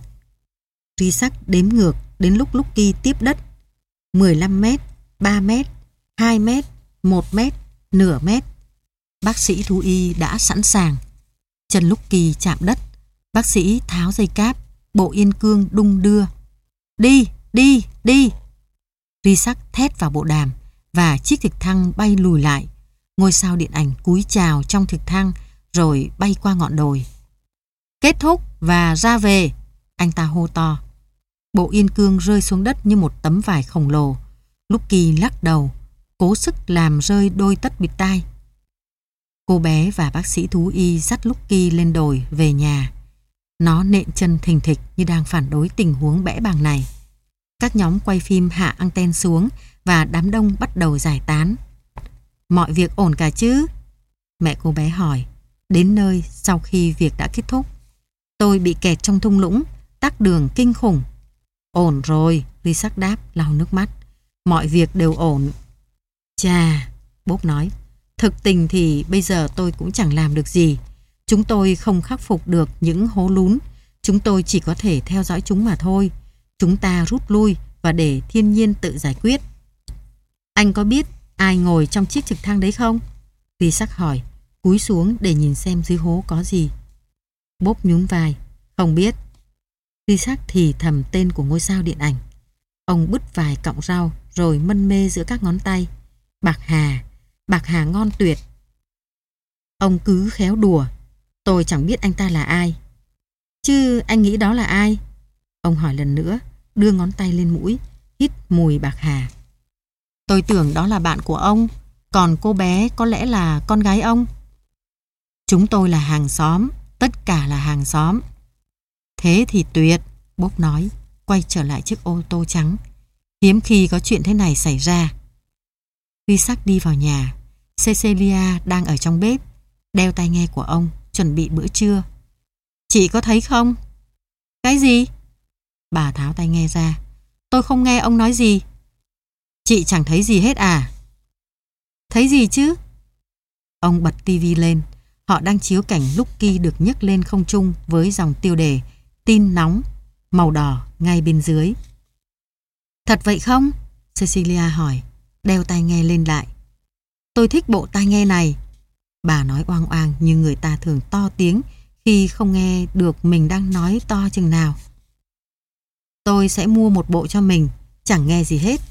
Rhys đếm ngược đến lúc Lucky tiếp đất. mười lăm mét, ba mét, hai mét, một mét, nửa mét. Bác sĩ thú y đã sẵn sàng. Chân Lucky chạm đất. Bác sĩ tháo dây cáp. Bộ yên cương đung đưa. Đi, đi, đi. Rhys thét vào bộ đàm và chiếc trực thăng bay lùi lại. Ngôi sao điện ảnh cúi chào trong trực thăng rồi bay qua ngọn đồi. Kết thúc và ra về, anh ta hô to. Bộ yên cương rơi xuống đất như một tấm vải khổng lồ. Lucky lắc đầu, cố sức làm rơi đôi tất bịt tai. Cô bé và bác sĩ thú y dắt Lucky lên đồi về nhà. Nó nện chân thình thịch như đang phản đối tình huống bẽ bàng này. Các nhóm quay phim hạ anten xuống và đám đông bắt đầu giải tán. Mọi việc ổn cả chứ? Mẹ cô bé hỏi, đến nơi sau khi việc đã kết thúc. Tôi bị kẹt trong thung lũng, tắc đường kinh khủng. Ổn rồi, Rhys đáp lau nước mắt. Mọi việc đều ổn. Chà, Bob nói, thực tình thì bây giờ tôi cũng chẳng làm được gì. Chúng tôi không khắc phục được những hố lún. Chúng tôi chỉ có thể theo dõi chúng mà thôi. Chúng ta rút lui và để thiên nhiên tự giải quyết. Anh có biết ai ngồi trong chiếc trực thăng đấy không? Rhys hỏi, cúi xuống để nhìn xem dưới hố có gì. Bob nhún vai, không biết. Rhys thì thầm tên của ngôi sao điện ảnh. Ông bứt vài cọng rau rồi mân mê giữa các ngón tay. Bạc hà, bạc hà ngon tuyệt. Ông cứ khéo đùa. Tôi chẳng biết anh ta là ai. Chứ anh nghĩ đó là ai? Ông hỏi lần nữa, đưa ngón tay lên mũi, hít mùi bạc hà. Tôi tưởng đó là bạn của ông, còn cô bé có lẽ là con gái ông. Chúng tôi là hàng xóm, tất cả là hàng xóm. Thế thì tuyệt, Bob nói, quay trở lại chiếc ô tô trắng. Hiếm khi có chuyện thế này xảy ra. Rhys đi vào nhà. Cecilia đang ở trong bếp, đeo tai nghe của ông, chuẩn bị bữa trưa. Chị có thấy không? Cái gì? Bà tháo tai nghe ra. Tôi không nghe ông nói gì. Chị chẳng thấy gì hết à? Thấy gì chứ? Ông bật tivi lên. Họ đang chiếu cảnh Lucky được nhấc lên không trung với dòng tiêu đề tin nóng màu đỏ ngay bên dưới. Thật vậy không? Cecilia hỏi, đeo tai nghe lên lại. Tôi thích bộ tai nghe này. Bà nói oang oang như người ta thường to tiếng khi không nghe được mình đang nói to chừng nào. Tôi sẽ mua một bộ cho mình, chẳng nghe gì hết.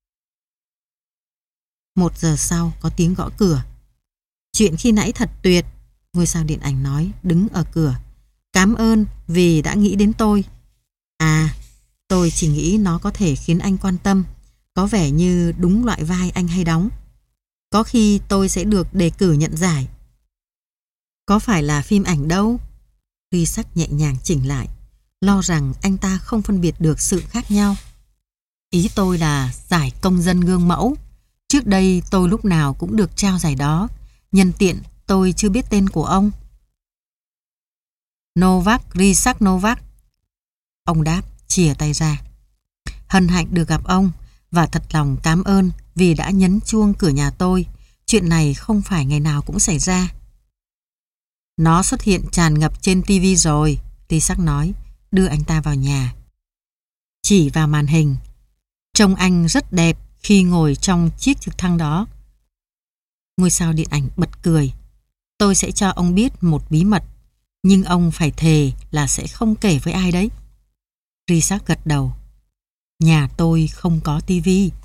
Một giờ sau có tiếng gõ cửa. Chuyện khi nãy thật tuyệt, ngôi sao điện ảnh nói, đứng ở cửa. Cảm ơn vì đã nghĩ đến tôi. À, tôi chỉ nghĩ nó có thể khiến anh quan tâm. Có vẻ như đúng loại vai anh hay đóng. Có khi tôi sẽ được đề cử nhận giải. Có phải là phim ảnh đâu? Rhys nhẹ nhàng chỉnh lại, lo rằng anh ta không phân biệt được sự khác nhau. Ý tôi là giải công dân gương mẫu. Trước đây tôi lúc nào cũng được trao giải đó. Nhân tiện tôi chưa biết tên của ông. Novak, Rhys Novak. Ông đáp, chìa tay ra. Hân hạnh được gặp ông và thật lòng cảm ơn vì đã nhấn chuông cửa nhà tôi. Chuyện này không phải ngày nào cũng xảy ra. Nó xuất hiện tràn ngập trên tivi rồi, Isaac nói, đưa anh ta vào nhà. Chỉ vào màn hình. Trông anh rất đẹp khi ngồi trong chiếc trực thăng đó. Ngôi sao điện ảnh bật cười. Tôi sẽ cho ông biết một bí mật, nhưng ông phải thề là sẽ không kể với ai đấy. Isaac gật đầu. Nhà tôi không có tivi.